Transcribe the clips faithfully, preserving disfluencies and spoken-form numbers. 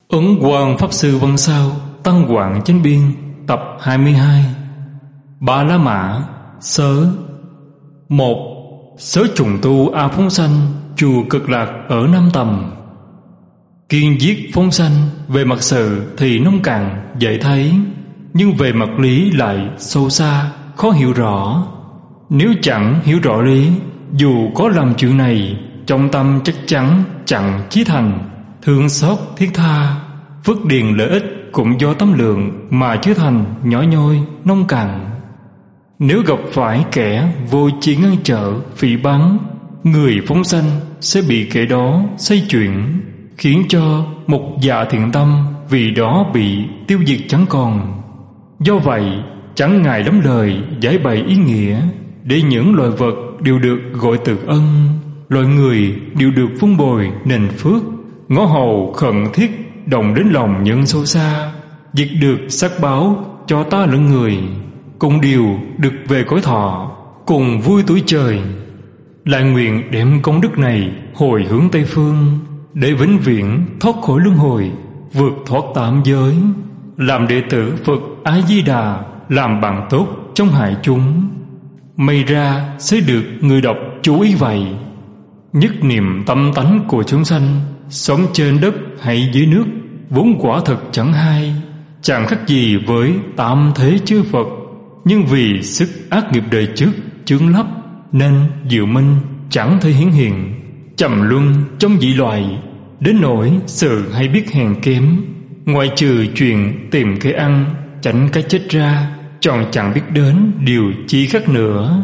Ấn Quang Pháp Sư Văn Sao Tăng Quảng Chánh Biên tập hai mươi hai. Ba La Mã Sớ. Một. Sớ trùng tu A Phóng Sanh, chùa Cực Lạc ở Nam Tầm. Kiên giết Phóng Sanh về mặt sự thì nông cạn dễ thấy, nhưng về mặt lý lại sâu xa, khó hiểu rõ. Nếu chẳng hiểu rõ lý, dù có làm chuyện này, trong tâm chắc chắn chẳng chí thành. Thương xót thiết tha, phước điền lợi ích cũng do tấm lượng mà trở thành nhỏ nhoi nông cạn. Nếu gặp phải kẻ vô chi ngăn trở phỉ báng, người phóng sanh sẽ bị kẻ đó xây chuyện, khiến cho một dạ thiện tâm vì đó bị tiêu diệt chẳng còn. Do vậy chẳng ngại lắm lời giải bày ý nghĩa, để những loài vật đều được gọi từ ân, loài người đều được vun bồi nền phước. Ngõ hầu khẩn thiết đồng đến lòng nhân sâu xa, diệt được sắc báo cho ta lẫn người, cùng điều được về cõi thọ, cùng vui tuổi trời. Lại nguyện đem công đức này hồi hướng Tây Phương, để vĩnh viễn thoát khỏi luân hồi, vượt thoát tam giới, làm đệ tử Phật A Di Đà, làm bạn tốt trong hại chúng. May ra sẽ được người đọc chú ý vậy. Nhất niệm tâm tánh của chúng sanh, sống trên đất hay dưới nước, vốn quả thật chẳng hay, chẳng khác gì với tam thế chư Phật. Nhưng vì sức ác nghiệp đời trước chướng lấp, nên diệu minh chẳng thể hiển hiện, trầm luân trong dị loại, đến nỗi sự hay biết hèn kém. Ngoại trừ chuyện tìm cái ăn, tránh cái chết ra, tròn chẳng biết đến điều chi khác nữa.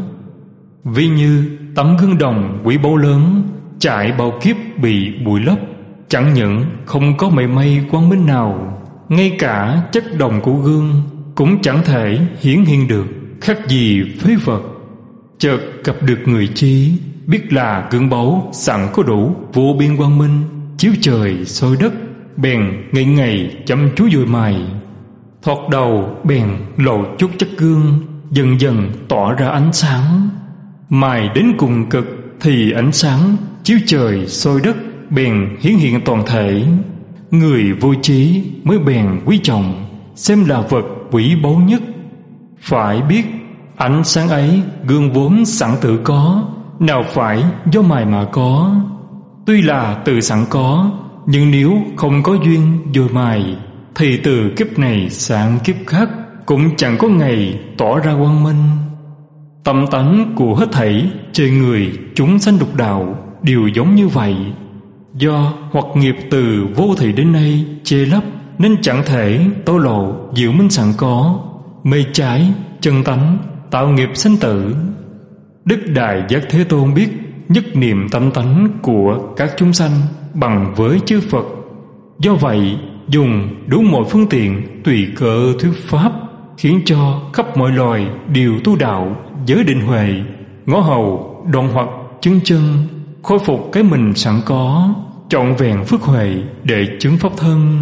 Ví như tấm gương đồng quý báu lớn, trải bao kiếp bị bụi lấp, chẳng những không có mảy may quang minh nào, ngay cả chất đồng của gương cũng chẳng thể hiển hiện được, khác gì phế vật. Chợt gặp được người trí, biết là gương báu sẵn có đủ vô biên quang minh, chiếu trời soi đất, bèn ngày ngày chăm chú dồi mài. Thoạt đầu bèn lộ chút chất gương, dần dần tỏa ra ánh sáng. Mài đến cùng cực thì ánh sáng chiếu trời soi đất bèn hiển hiện toàn thể. Người vô trí mới bèn quý trọng, xem là vật quý báu nhất. Phải biết ánh sáng ấy gương vốn sẵn tự có, nào phải do mài mà có. Tuy là từ sẵn có, nhưng nếu không có duyên dồi mài, thì từ kiếp này sang kiếp khác cũng chẳng có ngày tỏ ra quang minh. Tâm tánh của hết thảy trời người chúng sanh lục đạo đều giống như vậy. Do hoặc nghiệp từ vô thị đến nay che lấp, nên chẳng thể tố lộ diệu minh sẵn có, mê trái chân tánh tạo nghiệp sanh tử. Đức Đại Giác Thế Tôn biết nhất niệm tâm tánh của các chúng sanh bằng với chư Phật. Do vậy dùng đủ mọi phương tiện tùy cơ thuyết pháp, khiến cho khắp mọi loài đều tu đạo giới định huệ, ngõ hầu đoạn hoặc chứng chân, khôi phục cái mình sẵn có, trọn vẹn phước huệ để chứng pháp thân.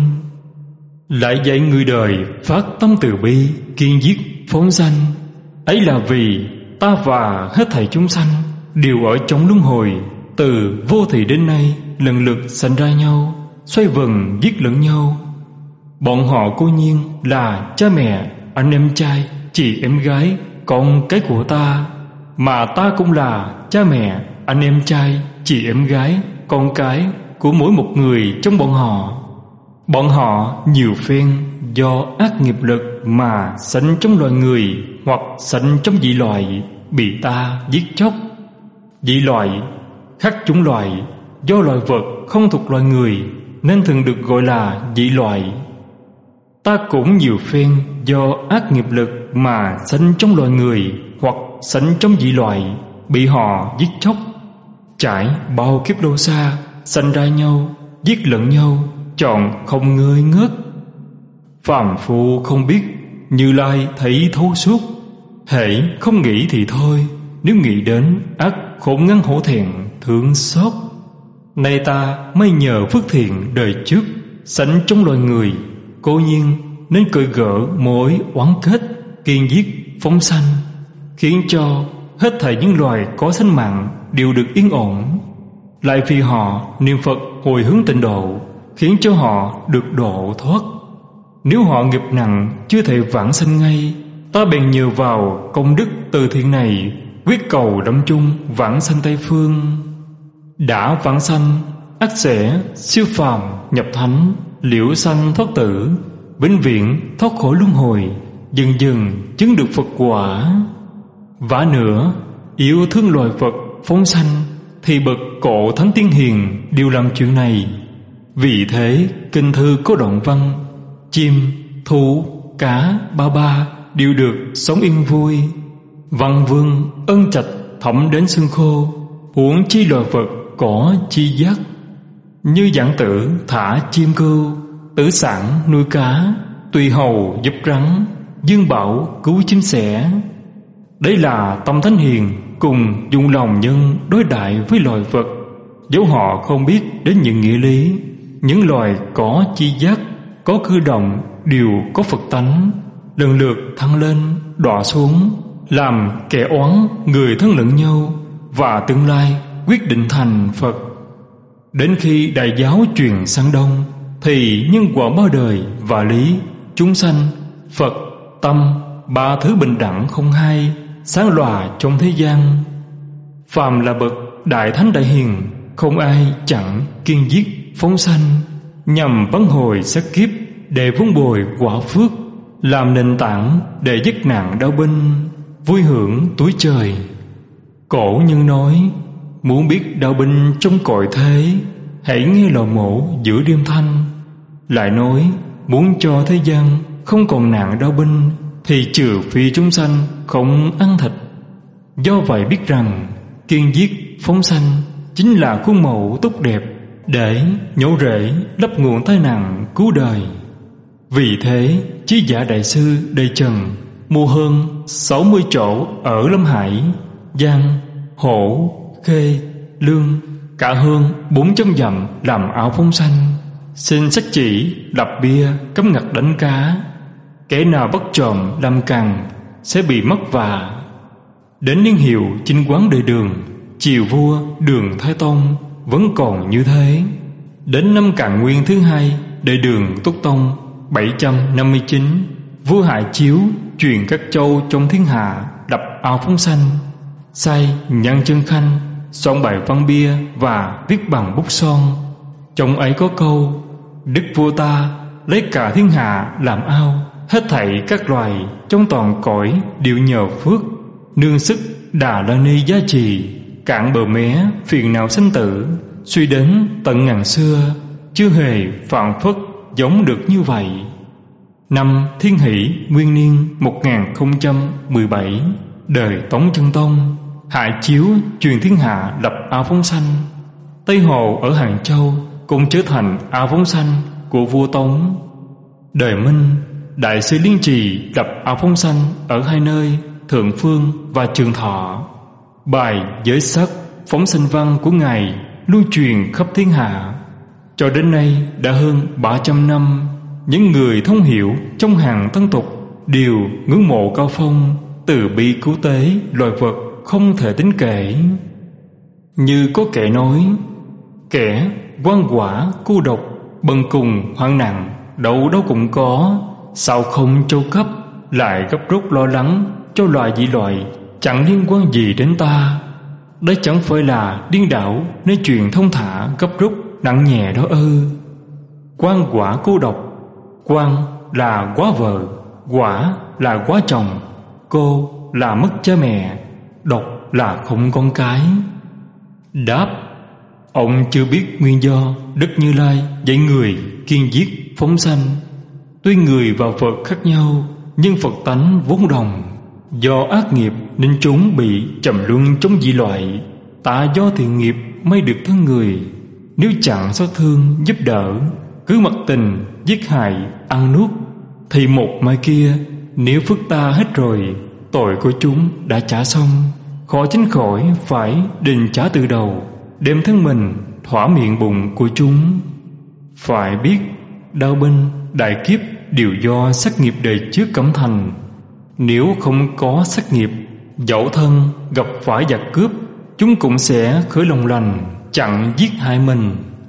Lại dạy người đời phát tâm từ bi, kiên giết phóng sanh. Ấy là vì ta và hết thảy chúng sanh đều ở trong luân hồi, từ vô thị đến nay lần lượt sanh ra nhau, xoay vần giết lẫn nhau. Bọn họ cố nhiên là cha mẹ, anh em trai, chị em gái, con cái của ta, mà ta cũng là cha mẹ, anh em trai, chị em gái, con cái của mỗi một người trong bọn họ. Bọn họ nhiều phen do ác nghiệp lực mà sanh trong loài người hoặc sanh trong dị loại, bị ta giết chóc. Dị loại khác chủng loại, do loài vật không thuộc loài người nên thường được gọi là dị loại. Ta cũng nhiều phen do ác nghiệp lực mà sanh trong loài người hoặc sanh trong dị loại, bị họ giết chóc. Trải bao kiếp lâu xa, sanh ra nhau, giết lẫn nhau, chọn không ngơi ngớt. Phàm phu không biết, Như Lai thấy thấu suốt. Hễ không nghĩ thì thôi, nếu nghĩ đến ắt khổ ngăn hổ thẹn thương xót. Nay ta mới nhờ phước thiện đời trước sanh trong loài người, cố nhiên nên cởi gỡ mối oán kết, kiên giết phóng sanh, khiến cho hết thảy những loài có sinh mạng đều được yên ổn. Lại vì họ niệm Phật hồi hướng tịnh độ, khiến cho họ được độ thoát. Nếu họ nghiệp nặng chưa thể vãng sanh ngay, ta bèn nhờ vào công đức từ thiện này, quyết cầu đắm chung vãng sanh Tây Phương. Đã vãng sanh, ắt sẽ siêu phàm nhập thánh, liễu sanh thoát tử, vĩnh viễn thoát khỏi luân hồi, dần dần chứng được Phật quả. Vả nữa, yêu thương loài vật phóng sanh thì bậc cổ thánh tiên hiền đều làm chuyện này. Vì thế kinh thư có đoạn văn: chim, thú, cá, ba ba đều được sống yên vui. Văn vương ân trạch thẩm đến xương khô, huống chi loài vật có chi giác. Như giảng tử thả chim cưu, tử sản nuôi cá, tùy hầu giúp rắn, dương bảo cứu chim sẻ. Đấy là tâm thánh hiền cùng dùng lòng nhân đối đại với loài vật. Dẫu họ không biết đến những nghĩa lý, những loài có chi giác, có cử động đều có Phật tánh, lần lượt thăng lên, đọa xuống, làm kẻ oán người thân lẫn nhau, và tương lai quyết định thành Phật. Đến khi đại giáo truyền sang Đông, thì nhân quả ba đời và lý, chúng sanh, Phật, tâm, ba thứ bình đẳng không hai, sáng lòa trong thế gian. Phàm là bậc đại thánh đại hiền, không ai chặn kiên giết phóng sanh, nhằm vãn hồi sát kiếp để vun bồi quả phước, làm nền tảng để dứt nạn đau binh, vui hưởng tuổi trời. Cổ nhân nói, muốn biết đau binh trong cõi thế, hãy nghe lò mổ giữa đêm thanh. Lại nói, muốn cho thế gian không còn nạn đau binh, thì trừ phi chúng sanh không ăn thịt. Do vậy biết rằng kiên giết phóng sanh chính là khuôn mẫu tốt đẹp để nhổ rễ lấp nguồn tai nạn cứu đời. Vì thế Chí Giả Đại Sư Đầy Trần mua hơn sáu mươi chỗ ở Lâm Hải, Giang, Hổ, Khê, Lương, cả hơn bốn trăm dặm làm áo phóng sanh, xin sách chỉ lập bia cấm ngặt đánh cá. Kẻ nào bắt trộm làm càn sẽ bị mất vạ. Đến niên hiệu chinh quán đời Đường, triều vua Đường Thái Tông vẫn còn như thế. Đến năm Càn Nguyên thứ hai đời Đường Túc Tông bảy trăm năm mươi chín, vua Hạ Chiếu truyền các châu trong thiên hạ lập áo phóng sanh, sai Nhan Chân Khanh soạn bài văn bia và viết bằng bút son. Trong ấy có câu: Đức vua ta lấy cả thiên hạ làm ao, hết thảy các loài trong toàn cõi đều nhờ phước, nương sức Đà La Ni giá trị, cạn bờ mé phiền não sinh tử, suy đến tận ngàn xưa, chưa hề phản phất giống được như vậy. Năm Thiên Hỷ Nguyên Niên một nghìn không trăm mười bảy, đời Tống Chân Tông, Hạ Chiếu truyền thiên hạ lập áo phóng sanh. Tây Hồ ở Hàng Châu cũng trở thành áo phóng sanh của vua Tống. Đời Minh, Đại sư Liên Trì lập áo phóng sanh ở hai nơi Thượng Phương và Trường Thọ. Bài Giới Sắc phóng sanh văn của ngài lưu truyền khắp thiên hạ. Cho đến nay đã hơn ba trăm năm, những người thông hiểu trong hàng tân tục đều ngưỡng mộ cao phong, từ bi cứu tế loài vật không thể tính kể. Như có kẻ nói, kẻ quan quả cô độc, bần cùng hoạn nạn đâu đâu cũng có, sao không châu cấp lại gấp rút lo lắng cho loài dị loại chẳng liên quan gì đến ta. Đấy chẳng phải là điên đảo nên chuyện thông thả gấp rút nặng nhẹ đó ư? Quan quả cô độc, quan là quá vợ, quả là quá chồng, cô là mất cha mẹ, độc là không con cái. Đáp: ông chưa biết nguyên do Đức Như Lai dạy người kiên giết phóng sanh. Tuy người và Phật khác nhau, nhưng Phật tánh vốn đồng. Do ác nghiệp nên chúng bị trầm luân trong dị loại, ta do thiện nghiệp mới được thân người. Nếu chẳng xót thương giúp đỡ, cứ mặc tình giết hại ăn nuốt, thì một mai kia nếu phước ta hết rồi, tội của chúng đã trả xong, khó tránh khỏi phải đền trả từ đầu, đem thân mình thỏa miệng bụng của chúng. Phải biết đau binh đại kiếp đều do sát nghiệp đời trước cẩm thành. Nếu không có sát nghiệp, dẫu thân gặp phải giặc cướp, chúng cũng sẽ khởi lòng lành chặn giết hại mình.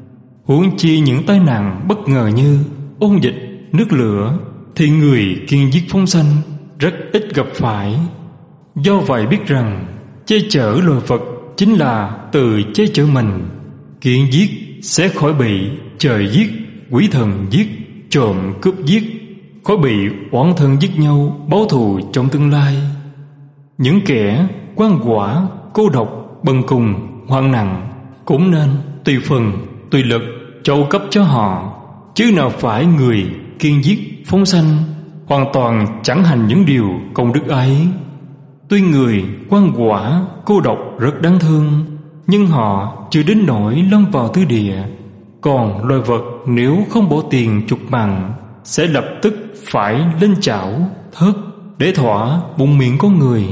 Huống chi những tai nạn bất ngờ như ôn dịch, nước lửa thì người kiên giết phóng sanh rất ít gặp phải. Do vậy biết rằng che chở loài vật chính là tự che chở mình. Kiên giết sẽ khỏi bị trời giết, quỷ thần giết, trộm cướp giết, khỏi bị oán thân giết nhau báo thù trong tương lai. Những kẻ quan quả, cô độc, bần cùng, hoạn nạn cũng nên tùy phần, tùy lực châu cấp cho họ, chứ nào phải người kiên giết phóng sanh hoàn toàn chẳng hành những điều công đức ấy. Tuy người quan quả, cô độc rất đáng thương, nhưng họ chưa đến nỗi lâm vào tứ địa. Còn loài vật nếu không bỏ tiền chục bằng sẽ lập tức phải lên chảo thớt để thỏa bụng miệng con người.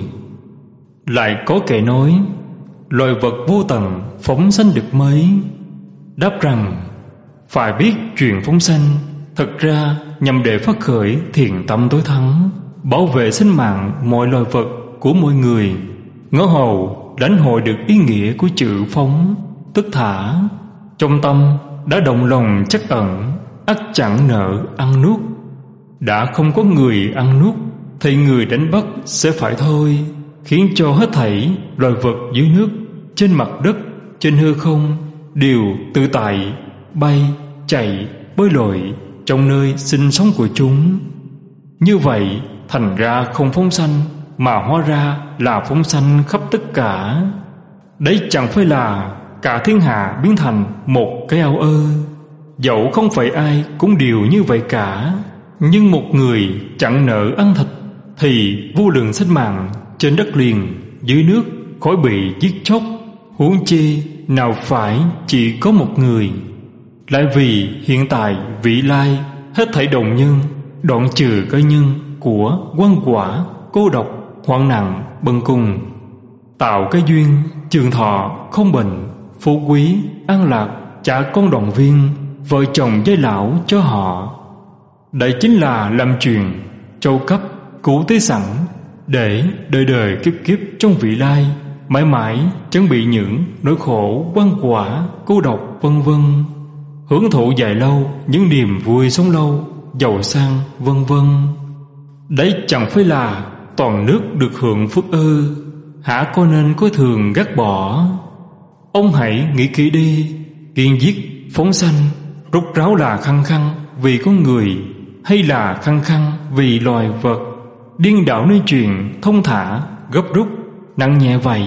Lại có kẻ nói loài vật vô tận phóng sanh được mấy. Đáp rằng phải biết chuyện phóng sanh thật ra nhằm để phát khởi thiện tâm tối thắng, bảo vệ sinh mạng mọi loài vật của mọi người. Ngõ hầu lãnh hội được ý nghĩa của chữ phóng, tức thả. Trong tâm đã động lòng chắc ẩn, ắt chẳng nợ ăn nuốt. Đã không có người ăn nuốt thì người đánh bắt sẽ phải thôi, khiến cho hết thảy loài vật dưới nước, trên mặt đất, trên hư không đều tự tại bay, chạy, bơi lội trong nơi sinh sống của chúng. Như vậy thành ra không phóng sanh, mà hóa ra là phóng sanh khắp tất cả. Đấy chẳng phải là cả thiên hạ biến thành một cái ao ơ. Dẫu không phải ai cũng đều như vậy cả, nhưng một người chẳng nỡ ăn thịt thì vô lượng sinh mạng trên đất liền, dưới nước khỏi bị giết chóc. Huống chi nào phải chỉ có một người. Lại vì hiện tại vị lai hết thảy đồng nhân, đoạn trừ cái nhân của quan quả, cô độc, hoạn nạn, bần cùng, tạo cái duyên trường thọ không bệnh, phú quý an lạc, trả con đoàn viên, vợ chồng giai lão cho họ. Đây chính là làm truyền châu cấp cứu tế sẵn, để đời đời kiếp kiếp trong vị lai mãi mãi chẳng bị những nỗi khổ quan quả, cô độc vân vân, hưởng thụ dài lâu những niềm vui sống lâu, giàu sang vân vân. Đấy chẳng phải là toàn nước được hưởng phước ư? Hả có nên coi thường gác bỏ? Ông hãy nghĩ kỹ đi. Kiên giết phóng sanh rốt ráo là khăng khăng vì con người, hay là khăng khăng vì loài vật? Điên đảo nói chuyện thông thả, gấp rút, nặng nhẹ vậy.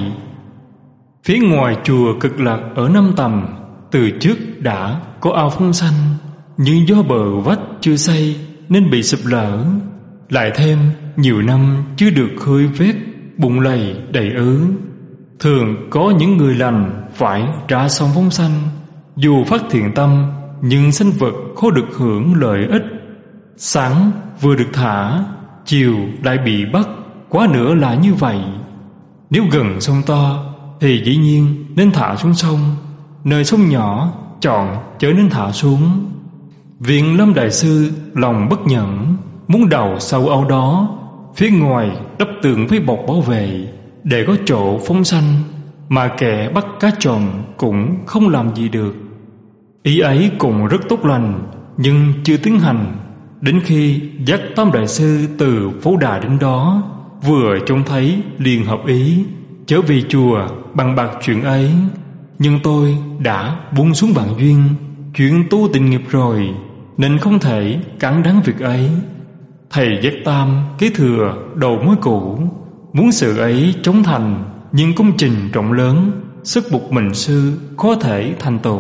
Phía ngoài chùa Cực Lạc ở Năm Tầm từ trước đã có ao phóng sanh, nhưng do bờ vách chưa xây nên bị sụp lở. Lại thêm nhiều năm chưa được khơi vết, bụng lầy đầy ứ. Thường có những người lành phải trả xong phóng sanh. Dù phát thiện tâm, nhưng sinh vật khó được hưởng lợi ích. Sáng vừa được thả, chiều lại bị bắt, quá nữa là như vậy. Nếu gần sông to thì dĩ nhiên nên thả xuống sông, nơi sông nhỏ chọn chớ nên thả xuống. Viện Lâm Đại Sư lòng bất nhẫn, muốn đào sâu ao đó, phía ngoài đắp tường với bọc bảo vệ để có chỗ phóng sanh, mà kẻ bắt cá trộm cũng không làm gì được. Ý ấy cũng rất tốt lành, nhưng chưa tiến hành. Đến khi dắt Tam Đại Sư từ Phố Đà đến đó, vừa trông thấy liền hợp ý trở về chùa bằng bạc chuyện ấy. Nhưng tôi đã buông xuống bản duyên, chuyện tu tình nghiệp rồi, nên không thể cản đáng việc ấy. Thầy Giác Tam kế thừa đầu mối cũ, muốn sự ấy chống thành, nhưng công trình rộng lớn, sức một mình sư khó thể thành tựu.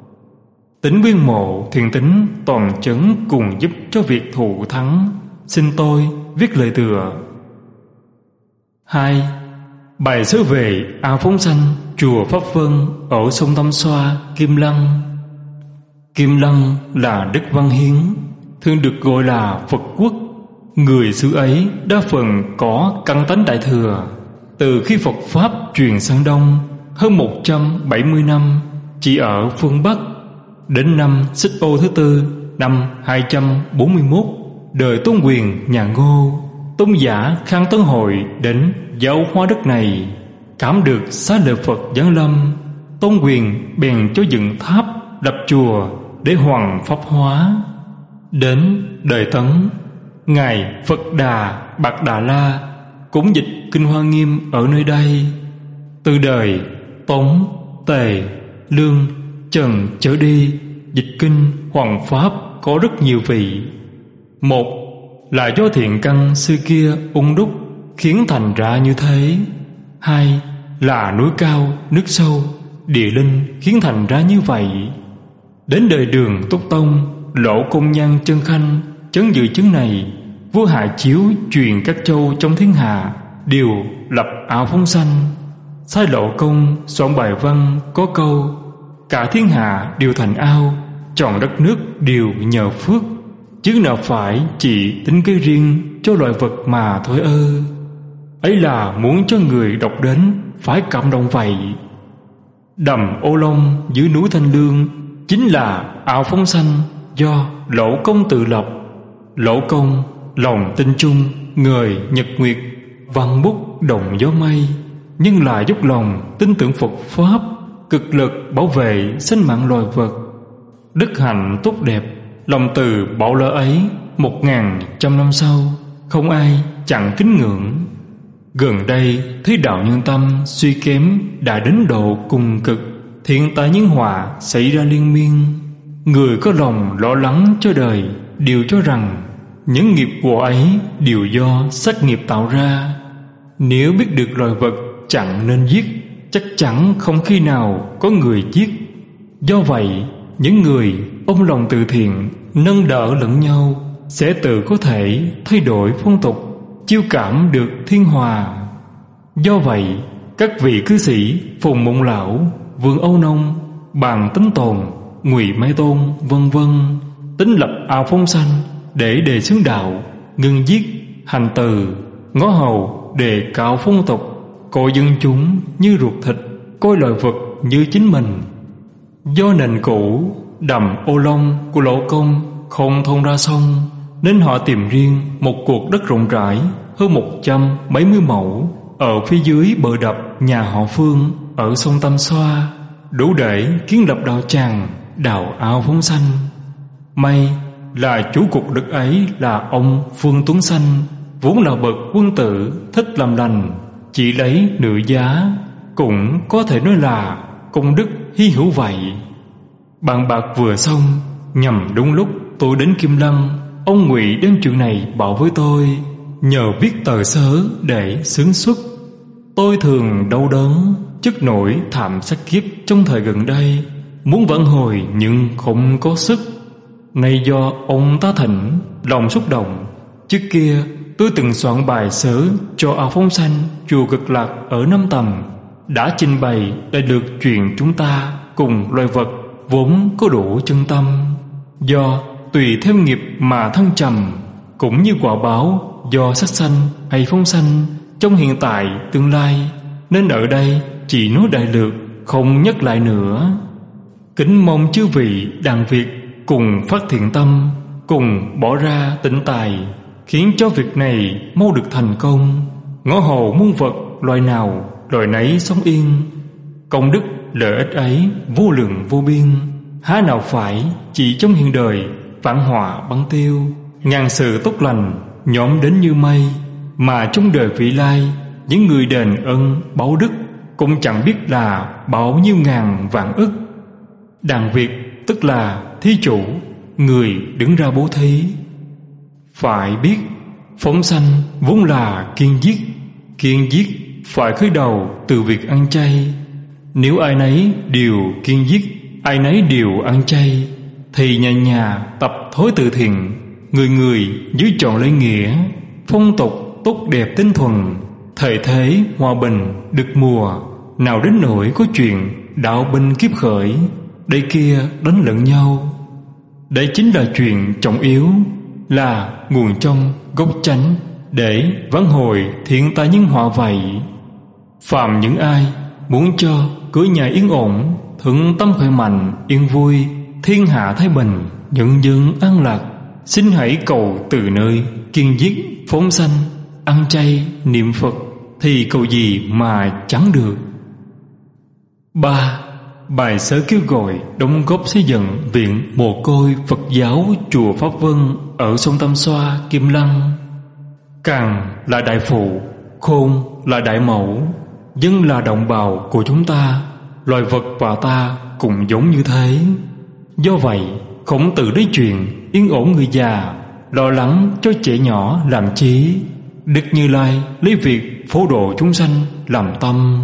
Tính Nguyên Mộ thiện tính toàn chấn cùng giúp cho việc thụ thắng, xin tôi viết lời tựa. Hai. Bài sớ về ao phóng sanh chùa Pháp Vân ở sông Tâm Xoa, Kim Lăng. Kim Lăng là đất Văn Hiến, thường được gọi là Phật Quốc. Người xứ ấy đa phần có căn tánh đại thừa. Từ khi Phật Pháp truyền sang Đông hơn một trăm bảy mươi năm, chỉ ở phương Bắc. Đến năm Xích Ô thứ tư, năm hai trăm bốn mươi mốt, đời Tôn Quyền nhà Ngô, tôn giả Khang Tấn Hội đến giáo hóa đất này. Cảm được xá lợi Phật giáng lâm, Tôn Quyền bèn cho dựng tháp lập chùa để hoằng pháp hóa. Đến đời Tấn, ngài Phật Đà Bạc Đà La cũng dịch kinh Hoa Nghiêm ở nơi đây. Từ đời Tống, Tề, Lương, Trần trở đi, dịch kinh hoằng pháp có rất nhiều vị. Một là do thiện căn xưa kia ung đúc khiến thành ra như thế. Hai là núi cao nước sâu, địa linh khiến thành ra như vậy. Đến đời Đường Túc Tông, Lỗ Công Nhan Chân Khanh chấn giữ chứng này, vua Hạ Chiếu truyền các châu trong thiên hạ đều lập áo phóng sanh. Sai Lộ Công soạn bài văn có câu: cả thiên hạ đều thành ao, trọn đất nước đều nhờ phước, chứ nào phải chỉ tính cái riêng cho loài vật mà thôi ơ. Ấy là muốn cho người đọc đến phải cảm động vậy. Đầm Ô Long dưới núi Thanh Lương chính là ao phóng sanh do Lỗ Công tự lập. Lỗ Công lòng tin chung người nhật nguyệt, văn bút đồng gió mây, nhưng lại dốc lòng tin tưởng Phật Pháp, cực lực bảo vệ sinh mạng loài vật. Đức hạnh tốt đẹp, lòng từ bảo lỡ ấy, một ngàn trăm năm sau không ai chẳng kính ngưỡng. Gần đây thấy đạo nhân tâm suy kém đã đến độ cùng cực, thiên tai nhân họa xảy ra liên miên. Người có lòng lo lắng cho đời đều cho rằng những nghiệp của ấy đều do sát nghiệp tạo ra. Nếu biết được loài vật chẳng nên giết, chắc chắn không khi nào có người giết. Do vậy, những người ôm lòng từ thiện, nâng đỡ lẫn nhau sẽ tự có thể thay đổi phong tục, chiêu cảm được thiên hòa. Do vậy, các vị cư sĩ Phùng Mộng Lão, Vương Âu Nông, Bàn Tính Tồn, Ngụy Mai Tôn vân vân tính lập ao phóng sanh để đề xướng đạo, ngưng giết, hành từ, ngó hầu đề cao phong tục, coi dân chúng như ruột thịt, coi loài vật như chính mình. Do nền cũ đầm Ô Long của Lỗ Công không thông ra sông, nên họ tìm riêng một cuộc đất rộng rãi hơn một trăm bảy mươi mẫu ở phía dưới bờ đập nhà họ Phương ở sông Tam Xoa, đủ để kiến lập đạo tràng, đào ao phóng sanh. May là chủ cuộc đất ấy là ông Phương Tuấn Sanh, vốn là bậc quân tử thích làm lành, chỉ lấy nửa giá, cũng có thể nói là công đức hy hữu vậy. Bàn bạc vừa xong, nhằm đúng lúc tôi đến Kim Lăng, ông Ngụy đem chuyện này bảo với tôi, nhờ viết tờ sớ để xướng xuất. Tôi thường đau đớn trước nỗi thảm sát kiếp trong thời gần đây, muốn vãn hồi nhưng không có sức. Nay do ông ta thỉnh, lòng xúc động. Trước kia tôi từng soạn bài sớ cho ao phóng sanh chùa Cực Lạc ở Nam Tầm, đã trình bày để được chuyện chúng ta cùng loài vật vốn có đủ chân tâm, do tùy theo nghiệp mà thăng trầm, cũng như quả báo do sát sanh hay phóng sanh trong hiện tại tương lai, nên ở đây chỉ nói đại lược, không nhắc lại nữa. Kính mong chư vị đàn Việt cùng phát thiện tâm, cùng bỏ ra tịnh tài, khiến cho việc này mau được thành công. Ngõ hầu muôn vật loài nào loài nấy sống yên, công đức lợi ích ấy vô lượng vô biên, há nào phải chỉ trong hiện đời vạn họa băng tiêu, ngàn sự tốt lành nhóm đến như mây, mà trong đời vị lai những người đền ân báo đức cũng chẳng biết là bao nhiêu ngàn vạn ức. Đàn Việt tức là thí chủ, người đứng ra bố thí. Phải biết phóng sanh vốn là kiêng giết, kiêng giết phải khởi đầu từ việc ăn chay. Nếu ai nấy đều kiêng giết, ai nấy đều ăn chay, thì nhà nhà tập thói từ thiện, người người giữ trọn lấy nghĩa, phong tục tốt đẹp tinh thuần, thời thế hòa bình được mùa, nào đến nỗi có chuyện đạo binh kiếp khởi, đây kia đánh lẫn nhau. Đây chính là chuyện trọng yếu, là nguồn trong gốc chánh để vãn hồi thiện tai nhân họa vậy. Phàm những ai muốn cho cửa nhà yên ổn, thuận tâm khỏe mạnh, yên vui, thiên hạ thái bình, nhân dân an lạc, xin hãy cầu từ nơi kiêng giết, phóng sanh, ăn chay, niệm Phật, thì cầu gì mà chẳng được. Ba. bài sớ kêu gọi đóng góp xây dựng viện mồ côi Phật giáo chùa Pháp Vân ở sông Tam Xoa, Kim Lăng. Càng là đại phụ, khôn là đại mẫu, dân là đồng bào của chúng ta, loài vật và ta cũng giống như thế. Do vậy, Khổng Tử nói chuyện yên ổn người già, lo lắng cho trẻ nhỏ làm chí. Đức Như Lai lấy việc phổ độ chúng sanh làm tâm.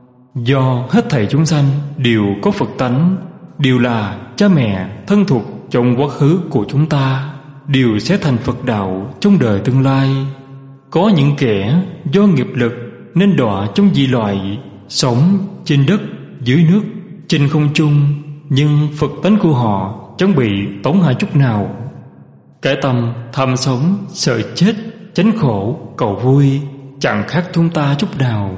Do hết thảy chúng sanh đều có Phật tánh, đều là cha mẹ thân thuộc trong quá khứ của chúng ta, đều sẽ thành Phật đạo trong đời tương lai. Có những kẻ do nghiệp lực nên đọa trong dị loại, sống trên đất, dưới nước, trên không trung, nhưng Phật tánh của họ chẳng bị tổn hại chút nào. Cái tâm tham sống, sợ chết, tránh khổ, cầu vui chẳng khác chúng ta chút nào.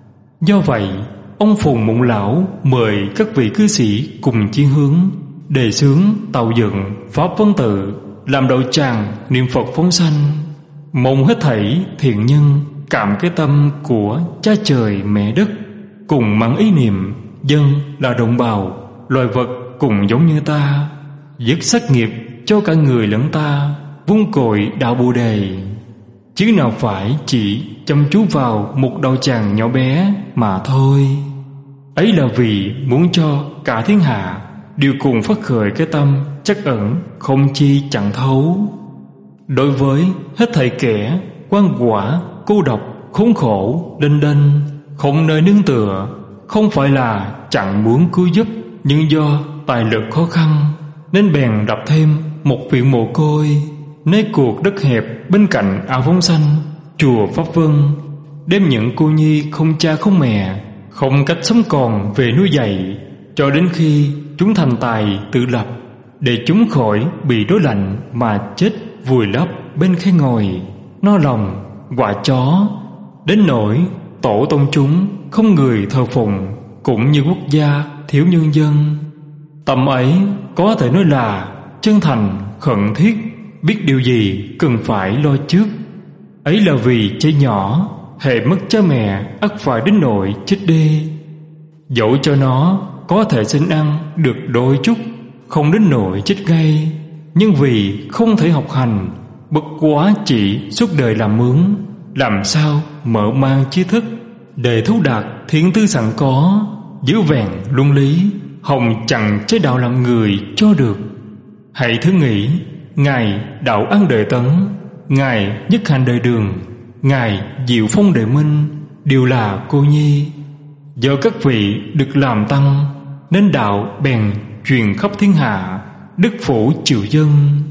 Do vậy, ông Phùng Mụn Lão mời các vị cư sĩ cùng chí hướng, đề xướng tạo dựng Pháp Vân Tự, làm đạo tràng niệm Phật phóng sanh, mong hết thảy thiện nhân cảm cái tâm của cha trời mẹ đất, cùng mang ý niệm dân là đồng bào, loài vật cùng giống như ta, dứt sát nghiệp cho cả người lẫn ta, vun cội đạo Bồ Đề, chứ nào phải chỉ chăm chú vào một đạo tràng nhỏ bé mà thôi. Ấy là vì muốn cho cả thiên hạ đều cùng phát khởi cái tâm trắc ẩn không chi chẳng thấu. Đối với hết thảy kẻ quan quả, cô độc, khốn khổ, đênh đênh, không nơi nương tựa, không phải là chẳng muốn cứu giúp, nhưng do tài lực khó khăn nên bèn đập thêm một viện mồ côi nơi cuộc đất hẹp bên cạnh ao phóng sanh chùa Pháp Vân, đem những cô nhi không cha không mẹ, không cách sống còn về nuôi dạy, cho đến khi chúng thành tài tự lập, để chúng khỏi bị đói lạnh mà chết vùi lấp bên khe ngồi, no lòng quả chó, đến nỗi tổ tông chúng không người thờ phụng, cũng như quốc gia thiếu nhân dân. Tâm ấy có thể nói là chân thành, khẩn thiết, biết điều gì cần phải lo trước. Ấy là vì trẻ nhỏ hễ mất cha mẹ ắt phải đến nỗi chết đi. Dẫu cho nó có thể xin ăn được đôi chút, không đến nỗi chết ngay, nhưng vì không thể học hành, bất quá chỉ suốt đời làm mướn, làm sao mở mang trí thức để thấu đạt thiện tư sẵn có, giữ vẹn luân lý, hồng chẳng chế đạo làm người cho được. Hãy thử nghĩ, Ngài đạo an đời Tấn, Ngài nhất hành đời Đường, Ngài diệu phong đời Minh đều là cô nhi. Do các vị được làm tăng nên đạo bèn truyền khắp thiên hạ, đức phủ triệu dân.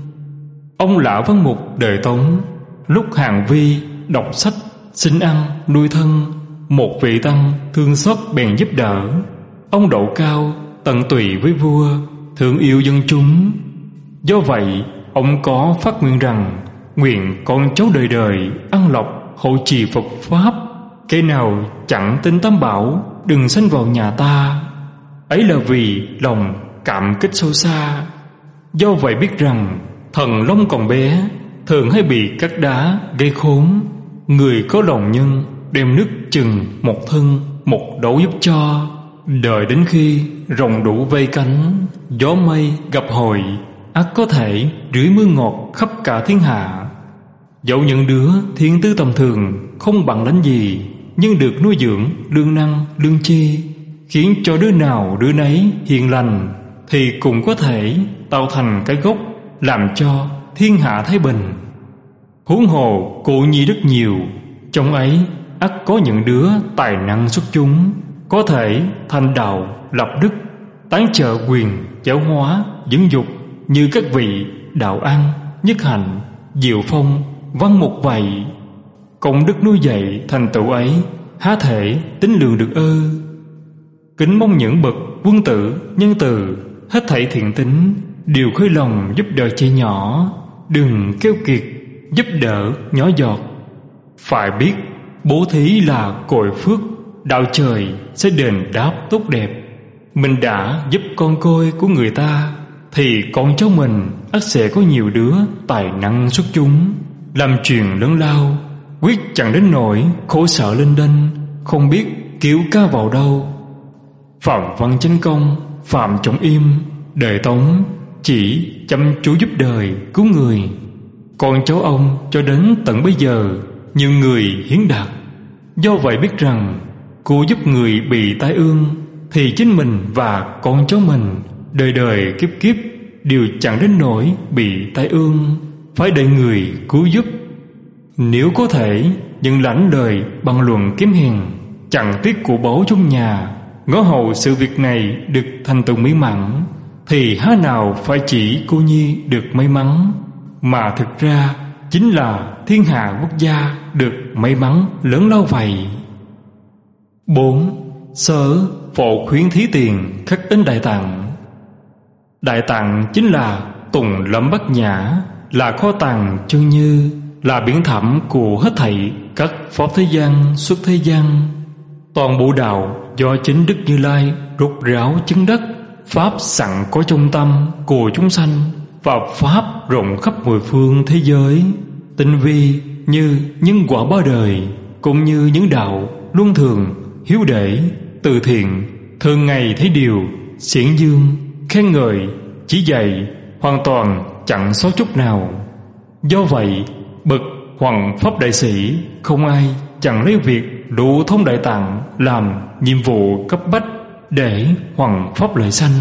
Ông Lã Văn Mục đời Tống, lúc hàng vi đọc sách, xin ăn nuôi thân, một vị tăng thương xót bèn giúp đỡ. Ông độ cao tận tụy với vua, thương yêu dân chúng. Do vậy ông có phát nguyện rằng nguyện con cháu đời đời ăn lộc hộ trì Phật pháp, kẻ nào chẳng tin Tam Bảo đừng sanh vào nhà ta. Ấy là vì lòng cảm kích sâu xa. Do vậy biết rằng thần long còn bé thường hay bị các đá gây khốn, người có lòng nhân đem nước chừng một thân một đấu giúp cho, đợi đến khi rồng đủ vây cánh, gió mây gặp hồi, ắt có thể rưới mưa ngọt khắp cả thiên hạ. Dẫu những đứa thiên tư tầm thường không bằng lánh gì, nhưng được nuôi dưỡng lương năng lương chi, khiến cho đứa nào đứa nấy hiền lành, thì cũng có thể tạo thành cái gốc làm cho thiên hạ thái bình. Huống hồ cô nhi rất nhiều, trong ấy ắt có những đứa tài năng xuất chúng, có thể thành đạo lập đức, tán trợ quyền giáo hóa dưỡng dục, như các vị Đạo An, Nhất Hạnh, Diệu Phong, Văn Mục vậy. Công đức nuôi dạy thành tựu ấy há thể tính lượng được ư? Kính mong những bậc quân tử nhân từ hết thảy thiện tính đều khơi lòng giúp đỡ trẻ nhỏ, đừng keo kiệt giúp đỡ nhỏ giọt. Phải biết bố thí là cội phước, đạo trời sẽ đền đáp tốt đẹp. Mình đã giúp con côi của người ta, thì con cháu mình ắt sẽ có nhiều đứa tài năng xuất chúng, làm truyền lớn lao, quyết chẳng đến nỗi khổ sở lên đênh, không biết cứu ca vào đâu. Phạm Văn Chánh Công Phạm Trọng Im, đời Tống, chỉ chăm chú giúp đời cứu người. Con cháu ông cho đến tận bây giờ nhiều người hiến đạt. Do vậy biết rằng cô giúp người bị tai ương thì chính mình và con cháu mình đời đời kiếp kiếp đều chẳng đến nỗi bị tai ương, phải đợi người cứu giúp. Nếu có thể nhận lãnh đời bằng luận kiếm hiền, chẳng tiếc của báu trong nhà, ngó hầu sự việc này được thành tựu mỹ mãn, thì há nào phải chỉ cô nhi được may mắn, mà thực ra chính là thiên hạ quốc gia được may mắn lớn lao vậy. Bốn. Sở phổ khuyến thí tiền khắc in Đại Tạng. Đại Tạng chính là tùng lâm bát nhã, là kho tàng chân như, là biển thẳm của hết thảy các pháp thế gian xuất thế gian. Toàn bộ đạo do chính Đức Như Lai rốt ráo chứng đắc, pháp sẵn có trong tâm của chúng sanh, và pháp rộng khắp mười phương thế giới, tinh vi như những quả ba đời, cũng như những đạo luân thường, hiếu đệ, từ thiện, thường ngày thấy điều xiển dương, khen ngợi, chỉ dạy, hoàn toàn chẳng sót chút nào. Do vậy bậc hoằng pháp đại sĩ không ai chẳng lấy việc đủ thông Đại Tạng làm nhiệm vụ cấp bách để hoằng pháp lợi sanh.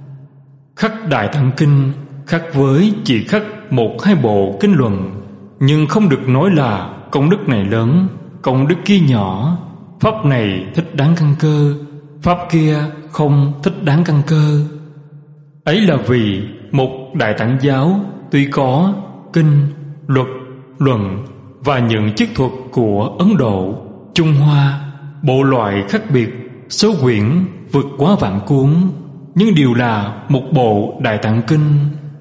Khắc Đại Tạng Kinh khác với chỉ khắc một hai bộ kinh luận, nhưng không được nói là công đức này lớn, công đức kia nhỏ, pháp này thích đáng căn cơ, pháp kia không thích đáng căn cơ. Ấy là vì một Đại Tạng giáo tuy có kinh, luật, luận và những chiết thuật của Ấn Độ, Trung Hoa, bộ loại khác biệt, số quyển vượt quá vạn cuốn, nhưng đều là một bộ Đại Tạng Kinh.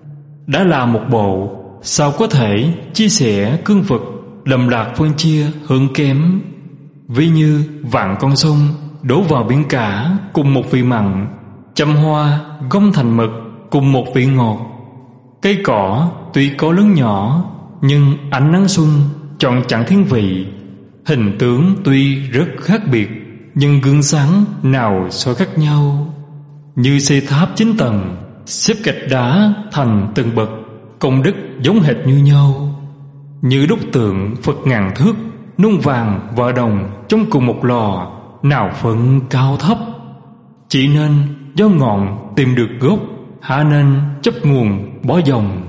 Đã là một bộ, sao có thể chia sẻ cương vực, lầm lạc phân chia hơn kém. Ví như vạn con sông đổ vào biển cả cùng một vị mặn, trăm hoa gom thành mực cùng một vị ngọt. Cây cỏ tuy có lớn nhỏ, nhưng ánh nắng xuân chọn chẳng thiên vị. Hình tướng tuy rất khác biệt, nhưng gương sáng nào so khác nhau. Như xây tháp chín tầng, xếp gạch đá thành từng bậc, công đức giống hệt như nhau. Như đúc tượng Phật ngàn thước, nung vàng và đồng trong cùng một lò, nào phân cao thấp. Chỉ nên do ngọn tìm được gốc, há nên chấp nguồn bỏ dòng.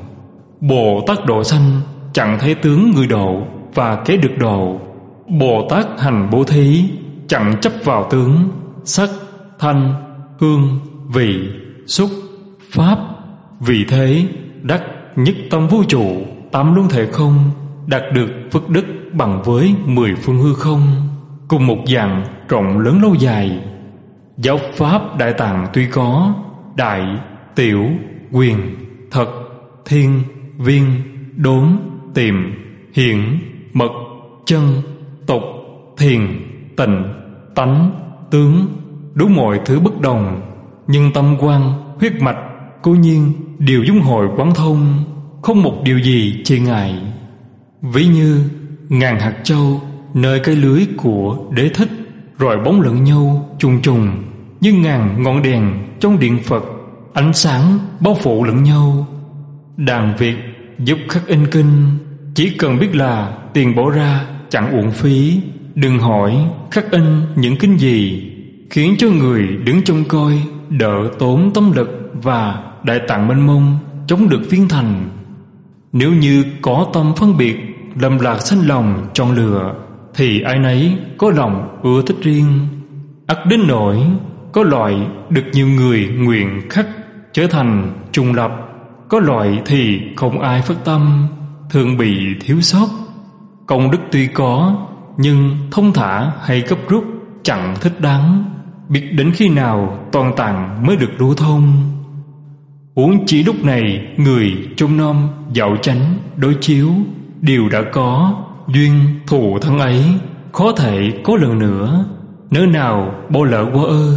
Bồ Tát độ sanh chẳng thấy tướng người độ và kế được độ. Bồ Tát hành bố thí chẳng chấp vào tướng, sắc, thanh, hương, vị, xúc, pháp. Vì thế đắc nhất tâm vũ trụ, tám luân thể không, đạt được phước đức bằng với mười phương hư không, cùng một dạng rộng lớn lâu dài. Giáo pháp Đại Tạng tuy có đại, tiểu, quyền, thật, thiên, viên, đốn, tiệm, hiển, mật, chân, tục, thiền, tịnh, tánh, tướng, đủ mọi thứ bất đồng, nhưng tâm quan, huyết mạch cố nhiên đều dung hội quán thông, không một điều gì chê ngại. Ví như ngàn hạt châu nơi cái lưới của Đế Thích, rồi bóng lẫn nhau trùng trùng như ngàn ngọn đèn trong điện Phật, ánh sáng bao phủ lẫn nhau. Đàn Việt giúp khắc in kinh, chỉ cần biết là tiền bỏ ra chẳng uổng phí. Đừng hỏi khắc in những kinh gì, khiến cho người đứng trông coi đỡ tốn tâm lực và Đại Tạng mênh mông chống được viên thành. Nếu như có tâm phân biệt, lầm lạc sanh lòng chọn lựa, thì ai nấy có lòng ưa thích riêng. ắt đến nỗi có loại được nhiều người nguyện khắc trở thành trùng lập, có loại thì không ai phát tâm, thường bị thiếu sót. Công đức tuy có, nhưng thông thả hay gấp rút chẳng thích đáng, biết đến khi nào toàn tạng mới được lưu thông. Huống chỉ lúc này người trông nom dạo chánh đối chiếu đều đã có, duyên thù thân ấy khó thể có lần nữa, nỡ nào bỏ lỡ qua ơ.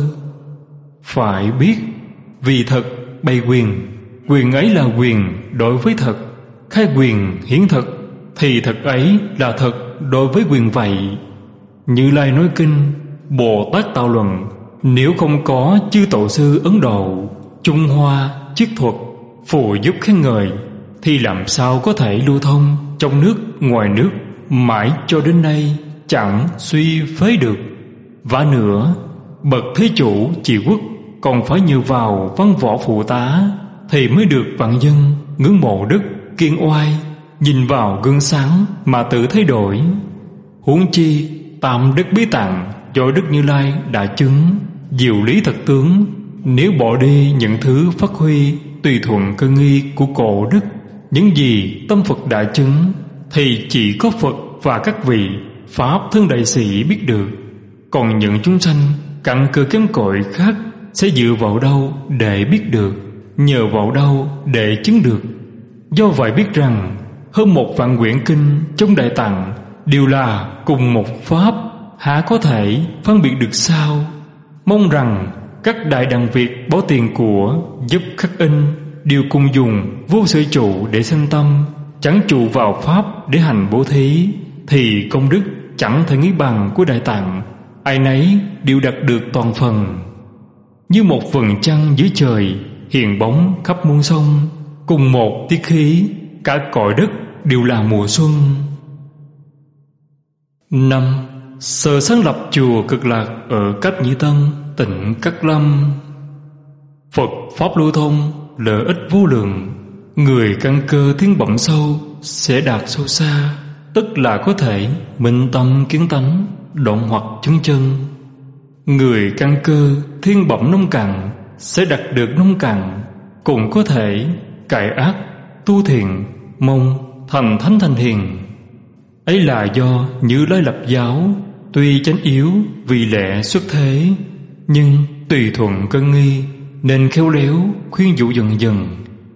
Phải biết vì thật bày quyền, quyền ấy là quyền đối với thật, khai quyền hiển thật, thì thật ấy là thật đối với quyền vậy. Như Lai nói kinh, Bồ Tát tạo luận, Nếu không có chư tổ sư Ấn Độ, Trung Hoa, chiết thuật, phù giúp khen ngợi, thì làm sao có thể lưu thông trong nước ngoài nước mãi cho đến nay chẳng suy phế được. Vả nữa, bậc thế chủ trị quốc còn phải nhờ vào văn võ phụ tá thì mới được vạn dân ngưỡng mộ đức kiên oai, nhìn vào gương sáng mà tự thay đổi. Huống chi tam đức bí tạng do Đức Như Lai đã chứng, diệu lý thật tướng, nếu bỏ đi những thứ phát huy tùy thuận cơ nghi của cổ đức, những gì tâm Phật đã chứng, thì chỉ có Phật và các vị Pháp thân đại sĩ biết được. Còn những chúng sanh căn cơ kém cỏi khác sẽ dựa vào đâu để biết được, nhờ vào đâu để chứng được. Do vậy biết rằng hơn một vạn quyển kinh trong Đại Tạng đều là cùng một Pháp, há có thể phân biệt được sao? Mong rằng các đại đặng Việt bỏ tiền của giúp khắc in đều cùng dùng vô sự trụ để sanh tâm, chẳng trụ vào Pháp để hành bố thí, thì công đức chẳng thể nghĩ bằng của Đại Tạng, ai nấy đều đạt được toàn phần. Như một vầng trăng dưới trời hiện bóng khắp muôn sông, cùng một tiết khí cả cõi đất đều là mùa xuân. Năm. Sở sáng lập chùa Cực Lạc ở Cách Nhĩ Tân, tỉnh Cát Lâm. Phật pháp lưu thông, lợi ích vô lượng. Người căn cơ thiên bẩm sâu sẽ đạt sâu xa, tức là có thể minh tâm kiến tánh, đoạn hoặc chứng chân. Người căn cơ thiên bẩm nông cạn sẽ đạt được nông cạn, cũng có thể cải ác tu thiện, mong thành thánh thành hiền. Ấy là do Như Lai lập giáo, tuy chánh yếu vì lẽ xuất thế, nhưng tùy thuận cân nghi nên khéo léo khuyên dụ dần dần.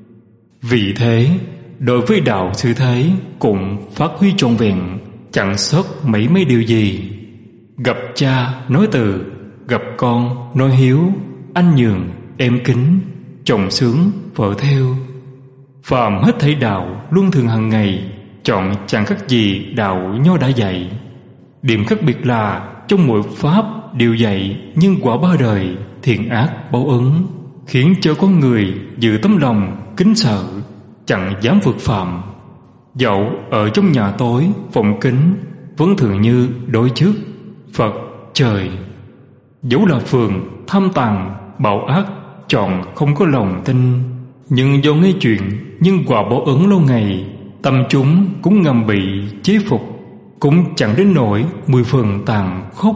Vì thế đối với đạo sự thế cũng phát huy trọn vẹn, chẳng sót mấy mấy điều gì. Gặp cha nói từ, gặp con nói hiếu, anh nhường em kính, chồng sướng vợ theo. Phàm hết thảy đạo luôn thường hàng ngày, chọn chẳng khác gì đạo Nho đã dạy. Điểm khác biệt là trong mỗi pháp đều dạy nhân quả ba đời, thiện ác báo ứng, khiến cho con người giữ tấm lòng kính sợ, chẳng dám vượt phạm. Dẫu ở trong nhà tối vọng kính, vẫn thường như đối trước Phật trời. Dẫu là phường tham tàn bạo ác, chọn không có lòng tin, nhưng do nghe chuyện nhân quả báo ứng lâu ngày, tâm chúng cũng ngầm bị chế phục, cũng chẳng đến nỗi mười phần tàn khốc.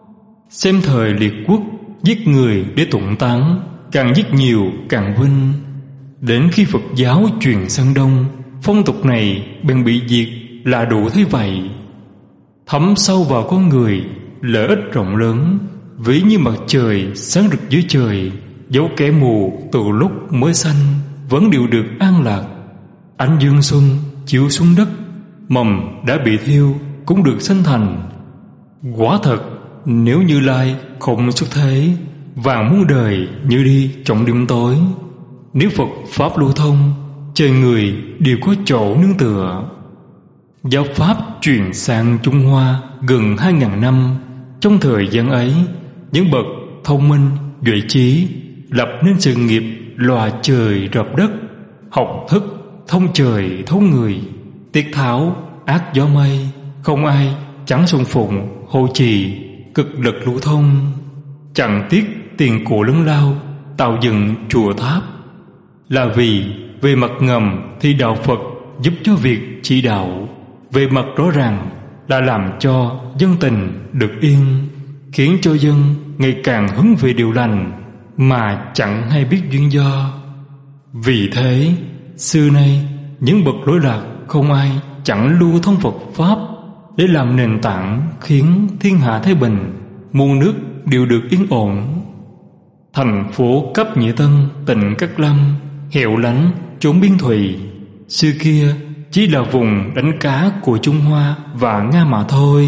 Xem thời liệt quốc giết người để tụng tán, càng giết nhiều càng vinh. Đến khi Phật giáo truyền sang Đông, phong tục này bèn bị diệt là đủ thế vậy. Thấm sâu vào con người, lợi ích rộng lớn, ví như mặt trời sáng rực dưới trời, dẫu kẻ mù từ lúc mới sanh vẫn đều được an lạc. Ánh dương xuân chiếu xuống đất, mầm đã bị thiêu cũng được sinh thành. Quả thật, nếu Như Lai không xuất thế, vàng muôn đời như đi trong đêm tối. Nếu Phật pháp lưu thông, trời người đều có chỗ nương tựa. Giáo pháp truyền sang Trung Hoa gần hai ngàn năm. Trong thời gian ấy, những bậc thông minh duệ trí lập nên sự nghiệp lòa trời rập đất, học thức thông trời thấu người, tiết tháo ác gió mây, không ai chẳng sùng phụng hộ trì, cực lực lưu thông, chẳng tiếc tiền của lớn lao tạo dựng chùa tháp. Là vì về mặt ngầm thì đạo Phật giúp cho việc chỉ đạo, về mặt rõ ràng là làm cho dân tình được yên, khiến cho dân ngày càng hướng về điều lành mà chẳng hay biết duyên do. Vì thế xưa nay những bậc lỗi lạc không ai chẳng lưu thông Phật pháp để làm nền tảng khiến thiên hạ thái bình, muôn nước đều được yên ổn. Thành phố Cấp Nhĩ Tân, tỉnh Cát Lâm, hẻo lánh chốn biên thùy, xưa kia chỉ là vùng đánh cá của Trung Hoa và Nga mà thôi.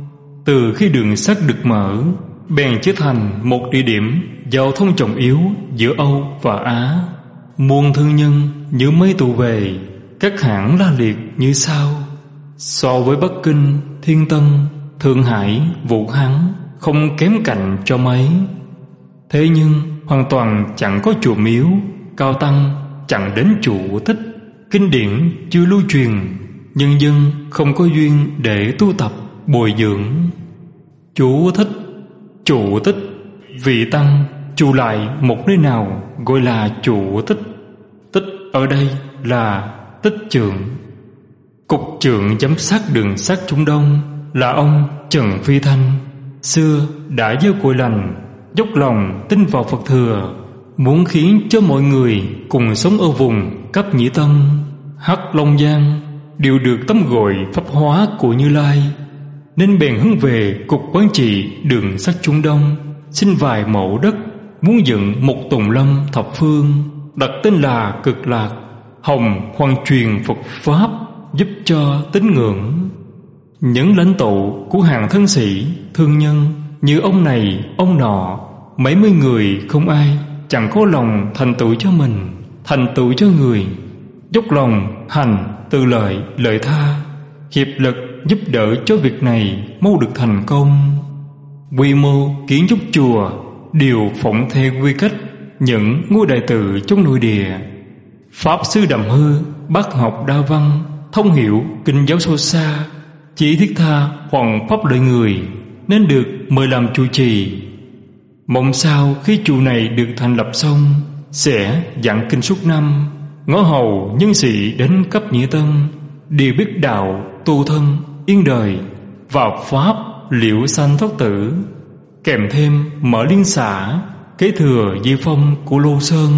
Từ khi đường sắt được mở, bèn trở thành một địa điểm giao thông trọng yếu giữa Âu và Á. Muôn thương nhân như mây tụ về, các hãng la liệt như sao. So với Bắc Kinh, Thiên Tân, Thượng Hải, Vũ Hán không kém cạnh cho mấy. Thế nhưng hoàn toàn chẳng có chùa miếu, cao tăng chẳng đến chùa Thích, kinh điển chưa lưu truyền, nhân dân không có duyên để tu tập bồi dưỡng. Chú Thích, chùa Tích, vị tăng trụ lại một nơi nào gọi là chùa Tích. Tích ở đây là Tích Trượng. Cục trưởng giám sát đường sắt Trung Đông là ông Trần Phi Thanh, xưa đã gieo cội lành, dốc lòng tin vào Phật Thừa, muốn khiến cho mọi người cùng sống ở vùng Cấp Nhĩ Tân, Hắc Long Giang đều được tấm gọi pháp hóa của Như Lai, nên bèn hướng về cục quản trị đường sắt Trung Đông, xin vài mẫu đất, muốn dựng một tùng lâm thập phương, đặt tên là Cực Lạc, hồng hoàn truyền Phật pháp, giúp cho tín ngưỡng. Những lãnh tụ của hàng thân sĩ, thương nhân như ông này, ông nọ, mấy mươi người không ai chẳng có lòng thành tựu cho mình, thành tựu cho người, dốc lòng hành từ lợi lợi tha, hiệp lực giúp đỡ cho việc này mau được thành công. Quy mô kiến trúc chùa đều phụng theo quy cách những ngôi đại tự trong nội địa. Pháp sư Đàm Hư bác học đa văn, thông hiểu kinh giáo sâu xa, chỉ thiết tha hoàng pháp lợi người, nên được mời làm trụ trì. Mong sao khi chùa này được thành lập xong, sẽ giảng kinh suốt năm, ngõ hầu nhân sĩ đến Cấp Nhĩ Tân đều biết đạo tu thân yên đời và pháp liễu sanh thoát tử, kèm thêm mở liên xã kế thừa di phong của Lô Sơn,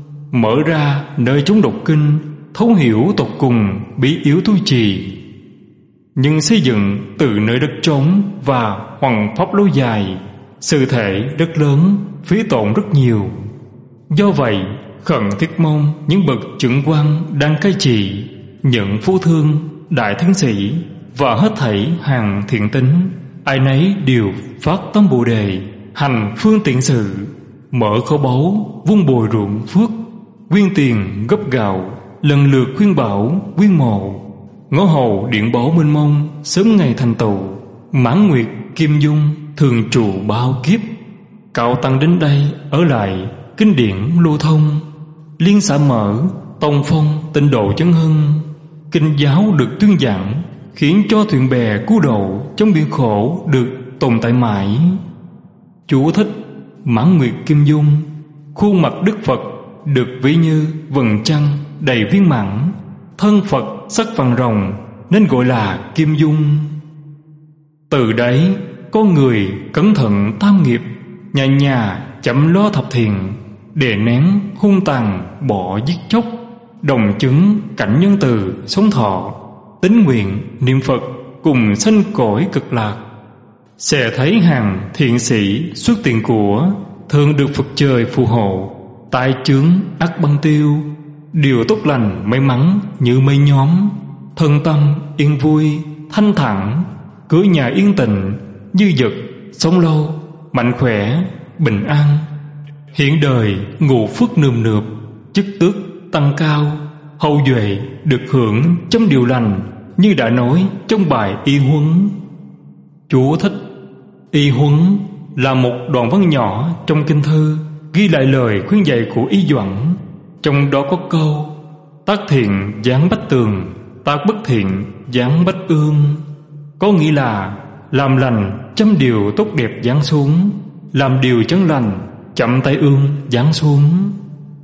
mở ra nơi chúng đọc kinh, thấu hiểu tột cùng bí yếu tu trì. Nhưng xây dựng từ nơi đất trống và hoằng pháp lâu dài, sự thể rất lớn, phí tổn rất nhiều. Do vậy khẩn thiết mong những bậc trưởng quan đang cai trị, những phú thương, đại thân sĩ và hết thảy hàng thiện tín, ai nấy đều phát tâm Bồ đề, hành phương tiện sự, mở kho báu, vun bồi ruộng phước, quyên tiền gấp gạo, lần lượt khuyên bảo quyên mộ, ngõ hầu điện bảo mênh mông, sớm ngày thành tựu, mãn nguyệt kim dung, thường trụ bao kiếp. Cao tăng đến đây ở lại, kinh điển lưu thông, liên xã mở, tông phong tịnh độ chấn hưng, kinh giáo được tuyên giảng, khiến cho thuyền bè cứu độ trong biển khổ được tồn tại mãi. Chú thích: mãn nguyệt kim dung, khuôn mặt Đức Phật được ví như vầng trăng đầy viên mãn, thân Phật sắc vàng rồng nên gọi là kim dung. Từ đấy có người cẩn thận tam nghiệp, nhà nhà chậm lo thập thiện, đè nén hung tàn bỏ giết chóc, đồng chứng cảnh nhân từ sống thọ, tín nguyện niệm Phật cùng sanh cõi Cực Lạc. Sẽ thấy hàng thiện sĩ xuất tiền của, thường được Phật trời phù hộ, tai chướng ắt băng tiêu, điều tốt lành may mắn như mây nhóm, thân tâm yên vui thanh thản, cửa nhà yên tịnh như vật, sống lâu mạnh khỏe bình an, hiện đời ngụ phước nườm nượp, chức tước tăng cao, hậu duệ được hưởng trong điều lành, như đã nói trong bài Y Huấn. Chú thích: Y Huấn là một đoạn văn nhỏ trong kinh thư ghi lại lời khuyên dạy của Y Doãn. Trong đó có câu: tác thiện giáng bách tường, tác bất thiện giáng bách ương, có nghĩa là làm lành chăm điều tốt đẹp giáng xuống, làm điều chẳng lành chậm tay ương giáng xuống.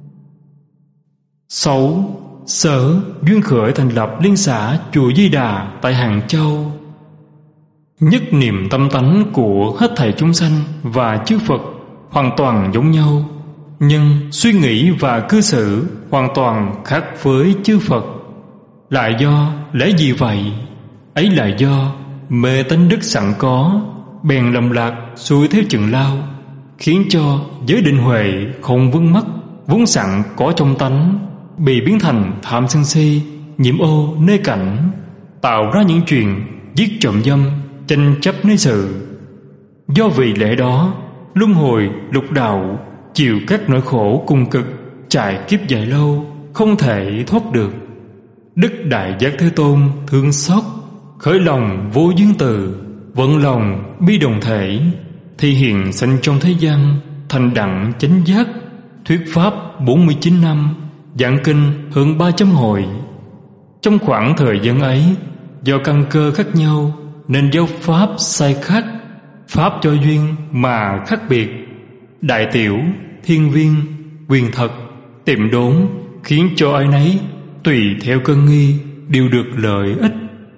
Sáu. Sở duyên khởi thành lập liên xã chùa Di Đà tại Hàng Châu. Nhất niệm tâm tánh của hết thảy chúng sanh và chư Phật hoàn toàn giống nhau, nhưng suy nghĩ và cư xử hoàn toàn khác với chư Phật. Là do lẽ gì vậy? Ấy là do mê tánh đức sẵn có, bèn lầm lạc xuôi theo chừng lao, khiến cho giới định huệ không vướng mắc vốn sẵn có trong tánh, bị biến thành tham sân si, nhiễm ô nơi cảnh, tạo ra những chuyện giết trộm dâm, tranh chấp nơi sự. Do vì lẽ đó, luân hồi lục đạo, chịu các nỗi khổ cùng cực, trải kiếp dài lâu, không thể thoát được. Đức Đại Giác Thế Tôn thương xót, khởi lòng vô duyên từ, vận lòng bi đồng thể, thì hiện sanh trong thế gian, thành đặng chánh giác, thuyết pháp bốn mươi chín năm, giảng kinh hơn ba trăm hồi. Trong khoảng thời gian ấy, do căn cơ khác nhau nên giáo pháp sai khác, pháp cho duyên mà khác biệt. Đại tiểu, thiên viên, quyền thật, tiệm đốn khiến cho ai nấy tùy theo cơ nghi đều được lợi ích.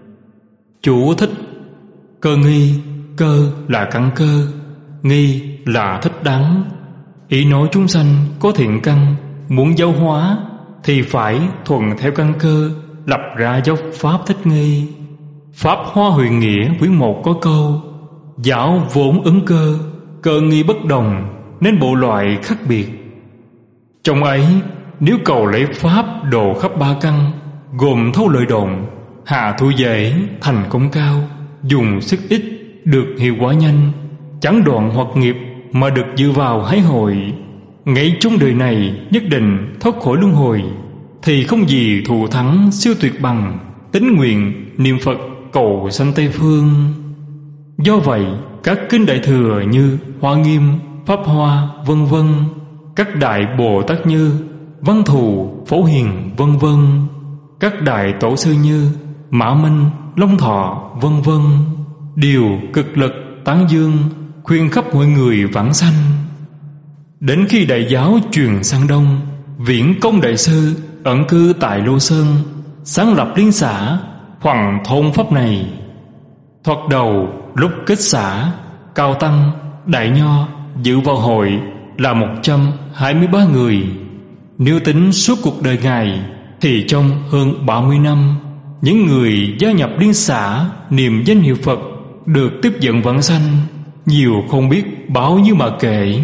Chú thích: cơ nghi, cơ là căn cơ, nghi là thích đáng. Ý nói chúng sanh có thiện căn, muốn giáo hóa thì phải thuận theo căn cơ, lập ra giáo pháp thích nghi. Pháp Hoa Huyền Nghĩa quyển một có câu: giáo vốn ứng cơ, cơ nghi bất đồng, nên bộ loại khác biệt. Trong ấy, nếu cầu lấy pháp độ khắp ba căn, gồm thâu lợi độn, hạ thu dễ, thành công cao, dùng sức ít, được hiệu quả nhanh, chẳng đoạn hoặc nghiệp mà được dựa vào hái hồi, ngay trong đời này nhất định thoát khỏi luân hồi, thì không gì thù thắng siêu tuyệt bằng tín nguyện niệm Phật cầu sanh Tây Phương. Do vậy, các kinh đại thừa như Hoa Nghiêm, Pháp Hoa, vân vân, các đại Bồ Tát như Văn Thù, Phổ Hiền, vân vân, các đại tổ sư như Mã Minh, Long Thọ, vân vân, đều cực lực tán dương, khuyên khắp mọi người vãng sanh. Đến khi đại giáo truyền sang Đông, Viễn Công đại sư ẩn cư tại Lô Sơn, sáng lập liên xã Hoằng Thôn pháp này. Thoạt đầu lúc kết xã, Cao Tăng, Đại Nho dự vào hội là một trăm hai mươi ba người. Nếu tính suốt cuộc đời Ngài thì trong hơn ba mươi năm, những người gia nhập liên xã niệm danh hiệu Phật được tiếp dẫn vãng sanh nhiều không biết bao nhiêu mà kể.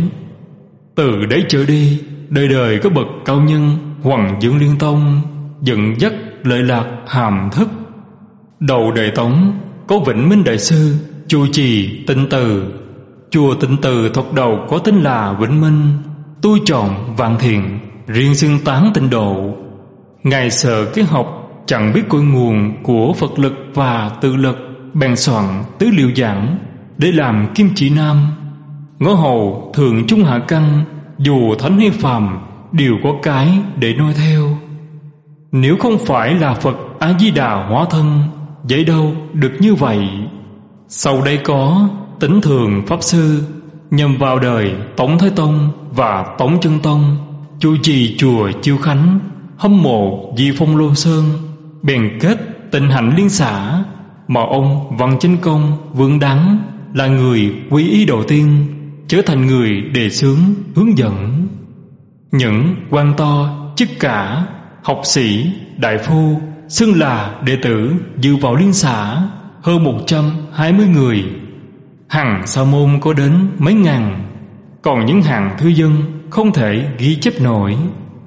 Từ đấy trở đi, đời đời có bậc cao nhân Hoằng Dương Liên Tông dẫn dắt lợi lạc hàm thức. Đầu đời Tống có Vĩnh Minh đại sư trụ trì Tịnh Từ. Chùa Tịnh Từ thoạt đầu có tên là Vĩnh Minh, tu trọn vạn thiện, riêng xưng tán tịnh độ. Ngài sợ cái học chẳng biết cội nguồn của Phật lực và tự lực, bèn soạn tứ liệu giảng để làm kim chỉ nam. Ngõ hầu thượng trung hạ căn, dù thánh hay phàm đều có cái để noi theo. Nếu không phải là Phật A Di Đà hóa thân, vậy đâu được như vậy. Sau đây có Tĩnh Thường pháp sư nhằm vào đời Tống Thái Tông và Tống Chân Tông, chủ trì chùa Chiêu Khánh, hâm mộ Di Phong Lô Sơn, bèn kết Tịnh Hạnh liên xã, mà ông Văn Chánh Công Vương Đắng là người quy y đầu tiên, trở thành người đề xướng hướng dẫn. Những quan to, chức cả, học sĩ, đại phu xưng là đệ tử dự vào liên xã hơn một trăm hai mươi người. Hằng sa môn có đến mấy ngàn, còn những hàng thư dân không thể ghi chép nổi.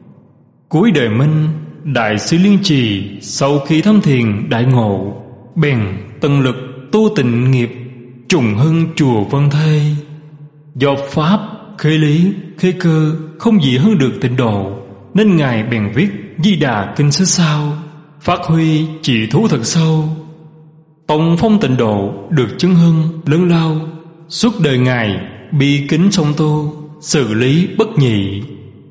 Cuối đời Minh, đại sư Liên Trì sau khi thâm thiền đại ngộ, bèn tận lực tu tịnh nghiệp, trùng hưng chùa Vân Thê. Do pháp khế lý khế cơ không gì hơn được tịnh độ, nên ngài bèn viết Di Đà kinh sách sao, phát huy chỉ thú thật sâu. Tông phong tịnh độ được chứng hưng lớn lao, suốt đời ngài bi kính song tu, xử lý bất nhị.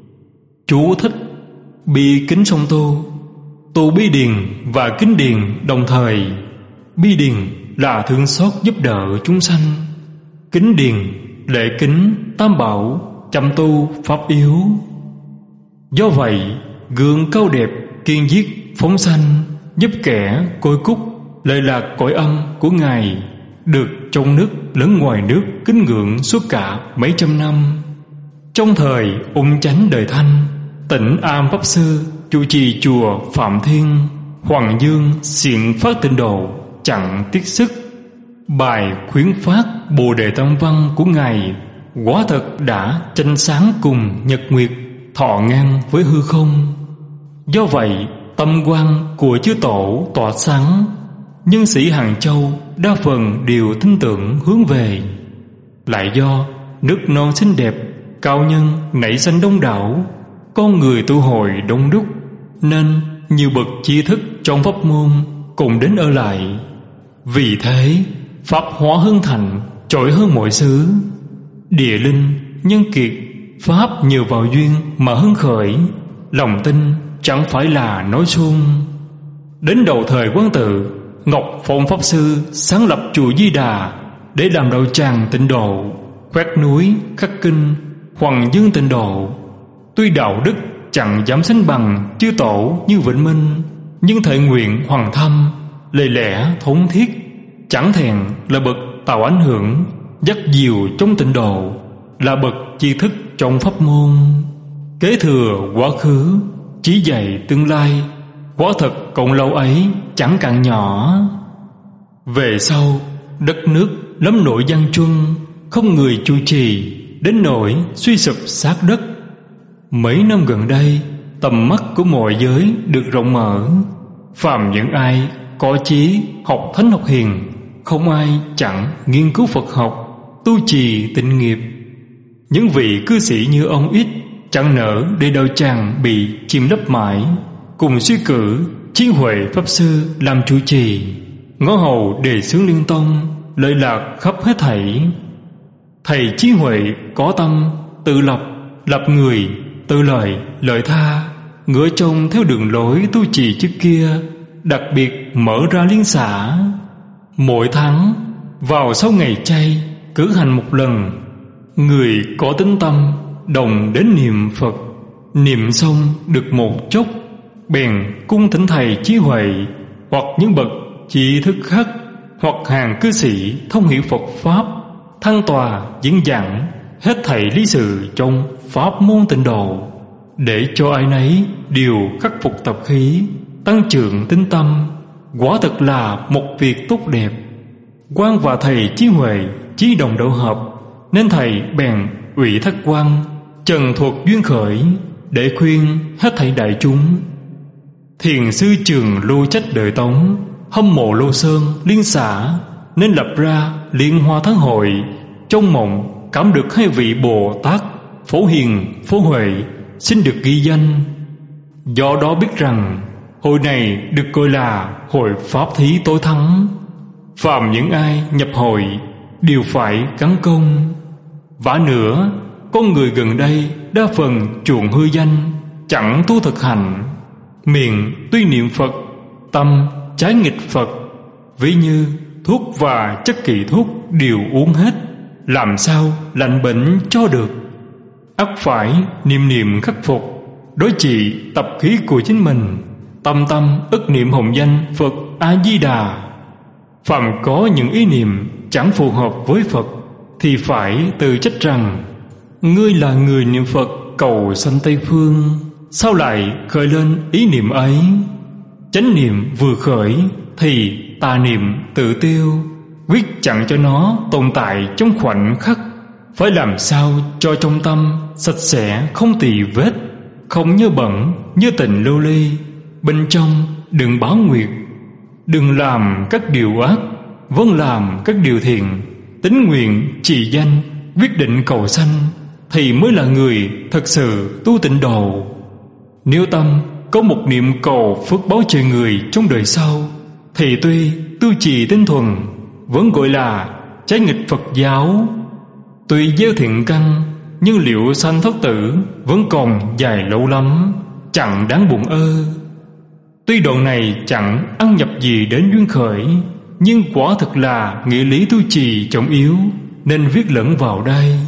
Chú thích: bi kính song tu, tu bi điền và kính điền đồng thời. Bi điền là thương xót giúp đỡ chúng sanh, kính điền lễ kính tam bảo, chăm tu pháp yếu. Do vậy, gương cao đẹp kiên giết phóng sanh, giúp kẻ côi cúc lợi lạc cõi âm của ngài, được trong nước lẫn ngoài nước kính ngưỡng suốt cả mấy trăm năm. Trong thời ung chánh đời Thanh, Tịnh Am pháp sư chủ trì chùa Phạm Thiên, Hoằng Dương xiển phát tịnh độ chẳng tiếc sức. Bài khuyến phát Bồ Đề Tam Văn của ngài quả thật đã tranh sáng cùng nhật nguyệt, thọ ngang với hư không. Do vậy, tâm quan của chư tổ tỏa sáng, nhân sĩ Hàng Châu đa phần đều tin tưởng hướng về. Lại do nước non xinh đẹp, cao nhân nảy sanh đông đảo, con người tu hồi đông đúc, nên nhiều bậc tri thức trong pháp môn cùng đến ở lại. Vì thế, pháp hóa hưng thành trội hơn mọi xứ. Địa linh nhân kiệt, pháp nhờ vào duyên mà hứng khởi, lòng tin chẳng phải là nói suông. Đến đầu thời Quán Tự, Ngọc Phong Pháp Sư sáng lập chùa Di Đà để làm đạo tràng tịnh độ, khoét núi, khắc kinh, hoằng dương tịnh độ. Tuy đạo đức chẳng dám sánh bằng chư tổ như Vĩnh Minh, nhưng thể nguyện hoàng thâm, lời lẽ thống thiết, chẳng thèn là bậc tạo ảnh hưởng, dắt dìu trong tịnh độ, là bậc tri thức trong pháp môn, kế thừa quá khứ, chỉ dạy tương lai. Quả thật cộng lâu ấy chẳng cạn nhỏ. Về sau, đất nước lắm nỗi gian truân, không người chu trì, đến nỗi suy sụp sát đất. Mấy năm gần đây, tầm mắt của mọi giới được rộng mở. Phàm những ai có chí học thánh học hiền, không ai chẳng nghiên cứu Phật học, tu trì tịnh nghiệp. Những vị cư sĩ như ông ít chẳng nỡ để đạo tràng bị chìm lấp mãi, cùng suy cử Chí Huệ Pháp Sư làm chủ trì, ngõ hầu đề xướng Liên Tông, lợi lạc khắp hết thảy. Thầy Chí Huệ có tâm tự lập, lập người, tự lợi, lợi tha, ngựa trông theo đường lối tu trì trước kia, đặc biệt mở ra liên xã. Mỗi tháng vào sau ngày chay cử hành một lần, người có tính tâm đồng đến niệm Phật. Niệm xong được một chốc, bèn cung thỉnh thầy Chí Huệ hoặc những bậc tri thức khác, hoặc hàng cư sĩ thông hiểu Phật pháp, thăng tòa diễn giảng hết thảy lý sự trong pháp môn tịnh độ, để cho ai nấy đều khắc phục tập khí, tăng trưởng tinh tâm. Quả thật là một việc tốt đẹp. Quan và thầy Chí Huệ chí đồng đạo hợp, nên thầy bèn ủy thác Quan trần thuật duyên khởi để khuyên hết thảy đại chúng. Thiền sư Trường Lưu Trách đời Tống hâm mộ Lô Sơn liên xã, nên lập ra Liên Hoa Thắng Hội. Trong mộng cảm được hai vị Bồ Tát Phổ Hiền, Phổ Huệ xin được ghi danh. Do đó biết rằng hội này được gọi là hội pháp thí tối thắng. Phàm những ai nhập hội đều phải gắn công. Vả nữa, con người gần đây đa phần chuộng hư danh, chẳng tu thực hành. Miệng tuy niệm Phật, tâm trái nghịch Phật. Ví như thuốc và chất kỳ thuốc đều uống hết, làm sao lành bệnh cho được. Ắt phải niệm niệm khắc phục, đối trị tập khí của chính mình. Tâm tâm ức niệm hồng danh Phật A-di-đà. Phàm có những ý niệm chẳng phù hợp với Phật, thì phải tự trách rằng: ngươi là người niệm Phật cầu sanh Tây Phương, sao lại khởi lên ý niệm ấy? Chánh niệm vừa khởi thì tà niệm tự tiêu, quyết chẳng cho nó tồn tại trong khoảnh khắc. Phải làm sao cho trong tâm sạch sẽ không tì vết, không nhơ bẩn như tình lưu ly. Bên trong đừng báo nguyệt, đừng làm các điều ác, vẫn làm các điều thiện. Tín nguyện trì danh, quyết định cầu sanh, thì mới là người thật sự tu tịnh độ. Nếu tâm có một niệm cầu phước báo trời người trong đời sau, thì tuy tu trì tinh thuần, vẫn gọi là trái nghịch Phật giáo. Tuy gieo thiện căn, nhưng liệu sanh thoát tử vẫn còn dài lâu lắm, chẳng đáng buồn ơ. Tuy đoạn này chẳng ăn nhập gì đến duyên khởi, nhưng quả thực là nghĩa lý tu trì trọng yếu, nên viết lẫn vào đây.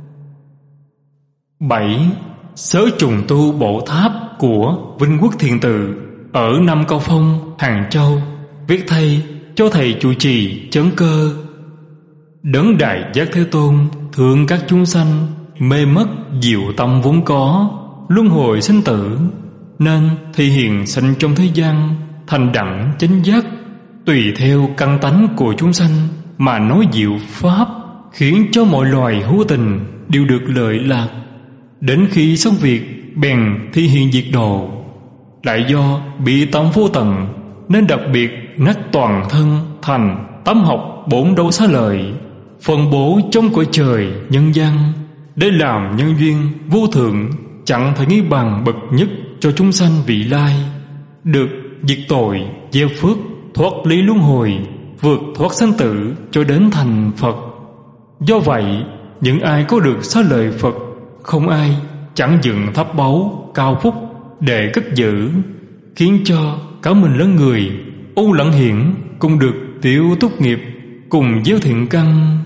Bảy. Sớ trùng tu bộ tháp của Vinh Quốc Thiền Tự ở Nam Cao Phong, Hàng Châu, viết thay cho thầy chủ trì Chấn Cơ. Đấng Đại Giác Thế Tôn thương các chúng sanh, mê mất diệu tâm vốn có, luân hồi sinh tử, nên thị hiện sanh trong thế gian thành đẳng chánh giác, tùy theo căn tánh của chúng sanh mà nói diệu pháp, khiến cho mọi loài hữu tình đều được lợi lạc. Đến khi xong việc bèn thi hiện diệt độ. Lại do bị tâm vô tận, nên đặc biệt nát toàn thân thành tám học bốn đấu xá lợi, phân bố trong cõi trời nhân gian, để làm nhân duyên vô thượng, chẳng thể nghĩ bằng bậc nhất cho chúng sanh vị lai, được diệt tội, gieo phước, thoát lý luân hồi, vượt thoát sanh tử cho đến thành Phật. Do vậy những ai có được xá lợi Phật, không ai chẳng dựng tháp báu cao phúc để cất giữ, khiến cho cả mình lẫn người ô lẫn hiển cùng được tiêu túc nghiệp, cùng gieo thiện căn.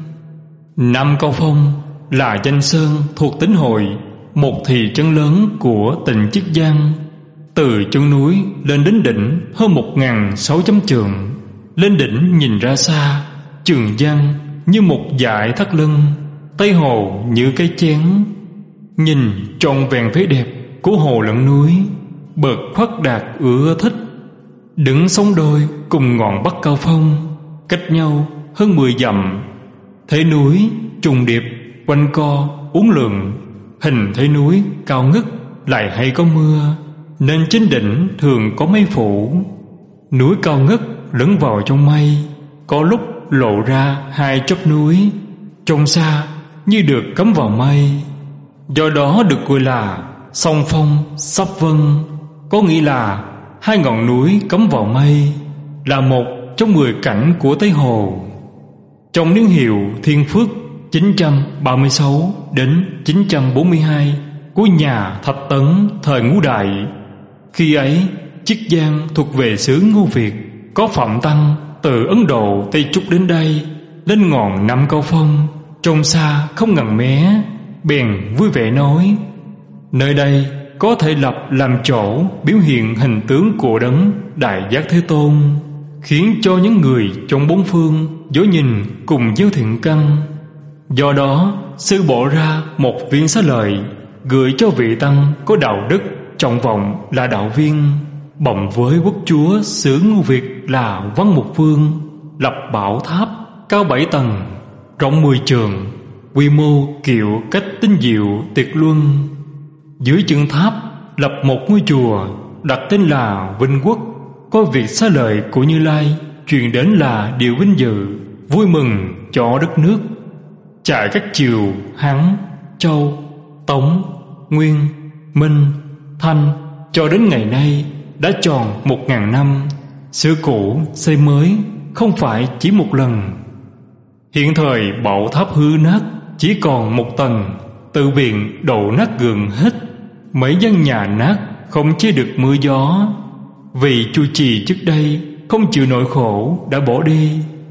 Nam Cao Phong là danh sơn thuộc Tỉnh Hội, một thị trấn lớn của tỉnh Chiết Giang. Từ chân núi lên đến đỉnh hơn một nghìn sáu trăm trượng. Lên đỉnh nhìn ra xa, Trường Giang như một dải thắt lưng, Tây Hồ như cái chén. Nhìn trọn vẹn vẻ đẹp của hồ lẫn núi, bậc khoác đạt ưa thích. Đứng sóng đôi cùng ngọn Bắc Cao Phong, cách nhau hơn mười dặm. Thế núi trùng điệp quanh co uốn lượn, hình thế núi cao ngất lại hay có mưa, nên trên đỉnh thường có mây phủ. Núi cao ngất lẫn vào trong mây, có lúc lộ ra hai chóp núi, trông xa như được cắm vào mây. Do đó được gọi là song phong sắp vân, có nghĩa là hai ngọn núi cắm vào mây, là một trong mười cảnh của Tây Hồ. Trong niên hiệu Thiên Phước chín trăm ba mươi sáu đến chín trăm bốn mươi hai của nhà Thạch Tấn thời Ngũ Đại, khi ấy Chiết Giang thuộc về xứ Ngô Việt, có Phạm Tăng từ Ấn Độ Tây Trúc đến đây, lên ngọn Nam Cao Phong, trông xa không ngần mé, bèn vui vẻ nói: nơi đây có thể lập làm chỗ biểu hiện hình tướng của Đấng Đại Giác Thế Tôn, khiến cho những người trong bốn phương dõi nhìn cùng gieo thiện căn. Do đó sư bỏ ra một viên xá lợi, gửi cho vị tăng có đạo đức trọng vọng là đạo viên, bồng với quốc chúa xứ Ngô Việt là Văn Mục Vương, lập bảo tháp cao bảy tầng, rộng mười trượng, quy mô kiệu cách tinh diệu tuyệt luân. Dưới chân tháp lập một ngôi chùa, đặt tên là Vinh Quốc. Có việc xá lợi của Như Lai truyền đến là điều vinh dự, vui mừng cho đất nước. Trải các triều Hán, Châu, Tống, Nguyên, Minh, Thanh cho đến ngày nay đã tròn một ngàn năm. Xưa cũ xây mới không phải chỉ một lần. Hiện thời bảo tháp hư nát, chỉ còn một tầng, tự viện đổ nát gần hết. Mấy gian nhà nát không che được mưa gió. Vì trụ trì trước đây không chịu nỗi khổ đã bỏ đi.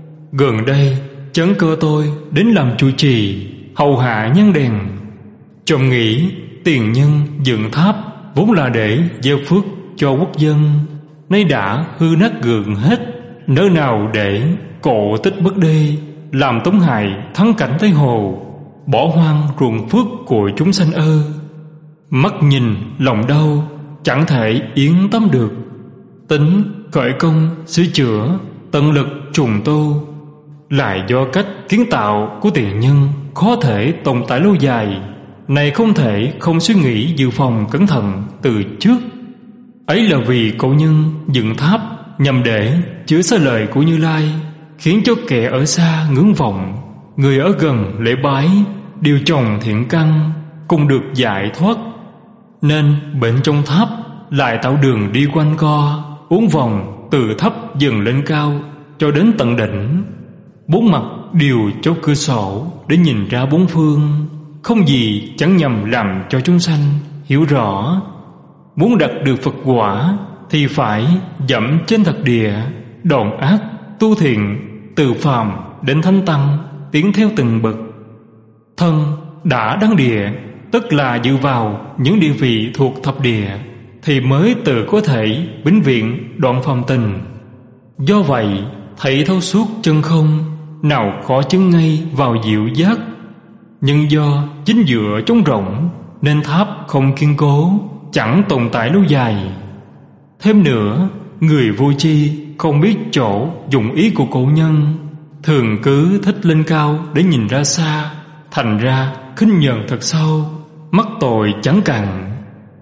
Gần đây chấn cơ tôi đến làm trụ trì, hầu hạ nhang đèn. Trộm nghĩ tiền nhân dựng tháp vốn là để gieo phước cho quốc dân, nay đã hư nát gần hết, nơi nào để cổ tích mất đi, làm tổn hại thắng cảnh Tây Hồ, bỏ hoang ruộng phước của chúng sanh ơ. Mắt nhìn lòng đau, chẳng thể yên tâm được. Tính khởi công sửa chữa, tận lực trùng tu, lại do cách kiến tạo của tiền nhân khó thể tồn tại lâu dài, này không thể không suy nghĩ dự phòng cẩn thận từ trước. Ấy là vì cổ nhân dựng tháp nhằm để chứa xá lợi của Như Lai, khiến cho kẻ ở xa ngưỡng vọng, người ở gần lễ bái, đều trồng thiện căn, cùng được giải thoát. Nên bên trong tháp lại tạo đường đi quanh co, uốn vòng từ thấp dần lên cao cho đến tận đỉnh. Bốn mặt đều chốt cửa sổ để nhìn ra bốn phương, không gì chẳng nhằm làm cho chúng sanh hiểu rõ. Muốn đạt được Phật quả thì phải dẫm trên thật địa, đoạn ác tu thiện, từ phàm đến thánh tăng, tiến theo từng bậc. Thân đã đăng địa, tức là dự vào những địa vị thuộc thập địa, thì mới tự có thể vĩnh viễn đoạn phàm tình. Do vậy thấy thấu suốt chân không, nào khó chứng ngay vào diệu giác. Nhưng do chính dựa trống rỗng, nên tháp không kiên cố, chẳng tồn tại lâu dài. Thêm nữa, người vô tri không biết chỗ dụng ý của cổ nhân, thường cứ thích lên cao để nhìn ra xa, thành ra khinh nhờn thật sâu, mắc tội chẳng cạn.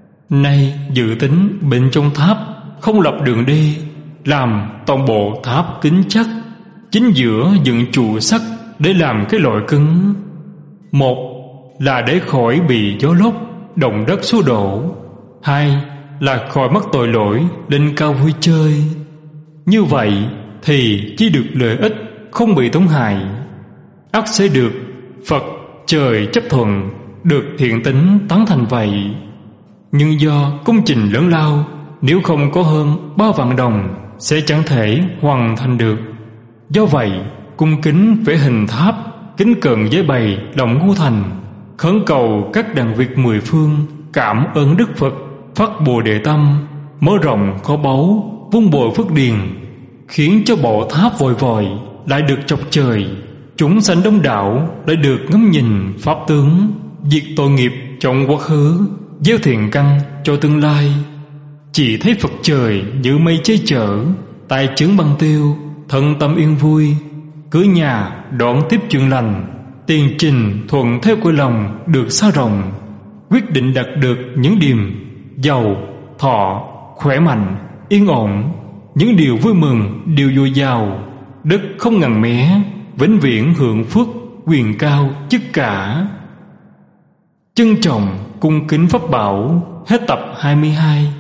Nay dự tính bên trong tháp không lập đường đi, làm toàn bộ tháp kín chắc, chính giữa dựng trụ sắt để làm cái loại cứng. Một là để khỏi bị gió lốc, động đất xô đổ. Hai là khỏi mắc tội lỗi lên cao vui chơi. Như vậy thì chỉ được lợi ích, không bị tổn hại. Ắt sẽ được Phật trời chấp thuận, được thiện tính tán thành vậy. Nhưng do công trình lớn lao, nếu không có hơn ba vạn đồng sẽ chẳng thể hoàn thành được. Do vậy, cung kính vẽ hình tháp, kính cận với bày lòng ngu thành, khẩn cầu các đàn Việt mười phương cảm ơn Đức Phật, phát Bồ Đề tâm, mở rộng kho báu, vun bồi phước điền, khiến cho bộ tháp vội vội lại được chọc trời, chúng sanh đông đảo lại được ngắm nhìn pháp tướng, diệt tội nghiệp trong quá khứ, gieo thiện căn cho tương lai. Chỉ thấy Phật trời như mây che chở, tài chướng băng tiêu, thân tâm yên vui, cứ nhà đón tiếp chuyện lành, tiền trình thuận theo cõi lòng được xa rộng, quyết định đạt được những điểm giàu, thọ, khỏe mạnh, yên ổn, những điều vui mừng, điều dồi dào, đất không ngần mé, vĩnh viễn hưởng phước, quyền cao chức cả. Trân trọng cung kính pháp bảo. Hết tập hai mươi hai.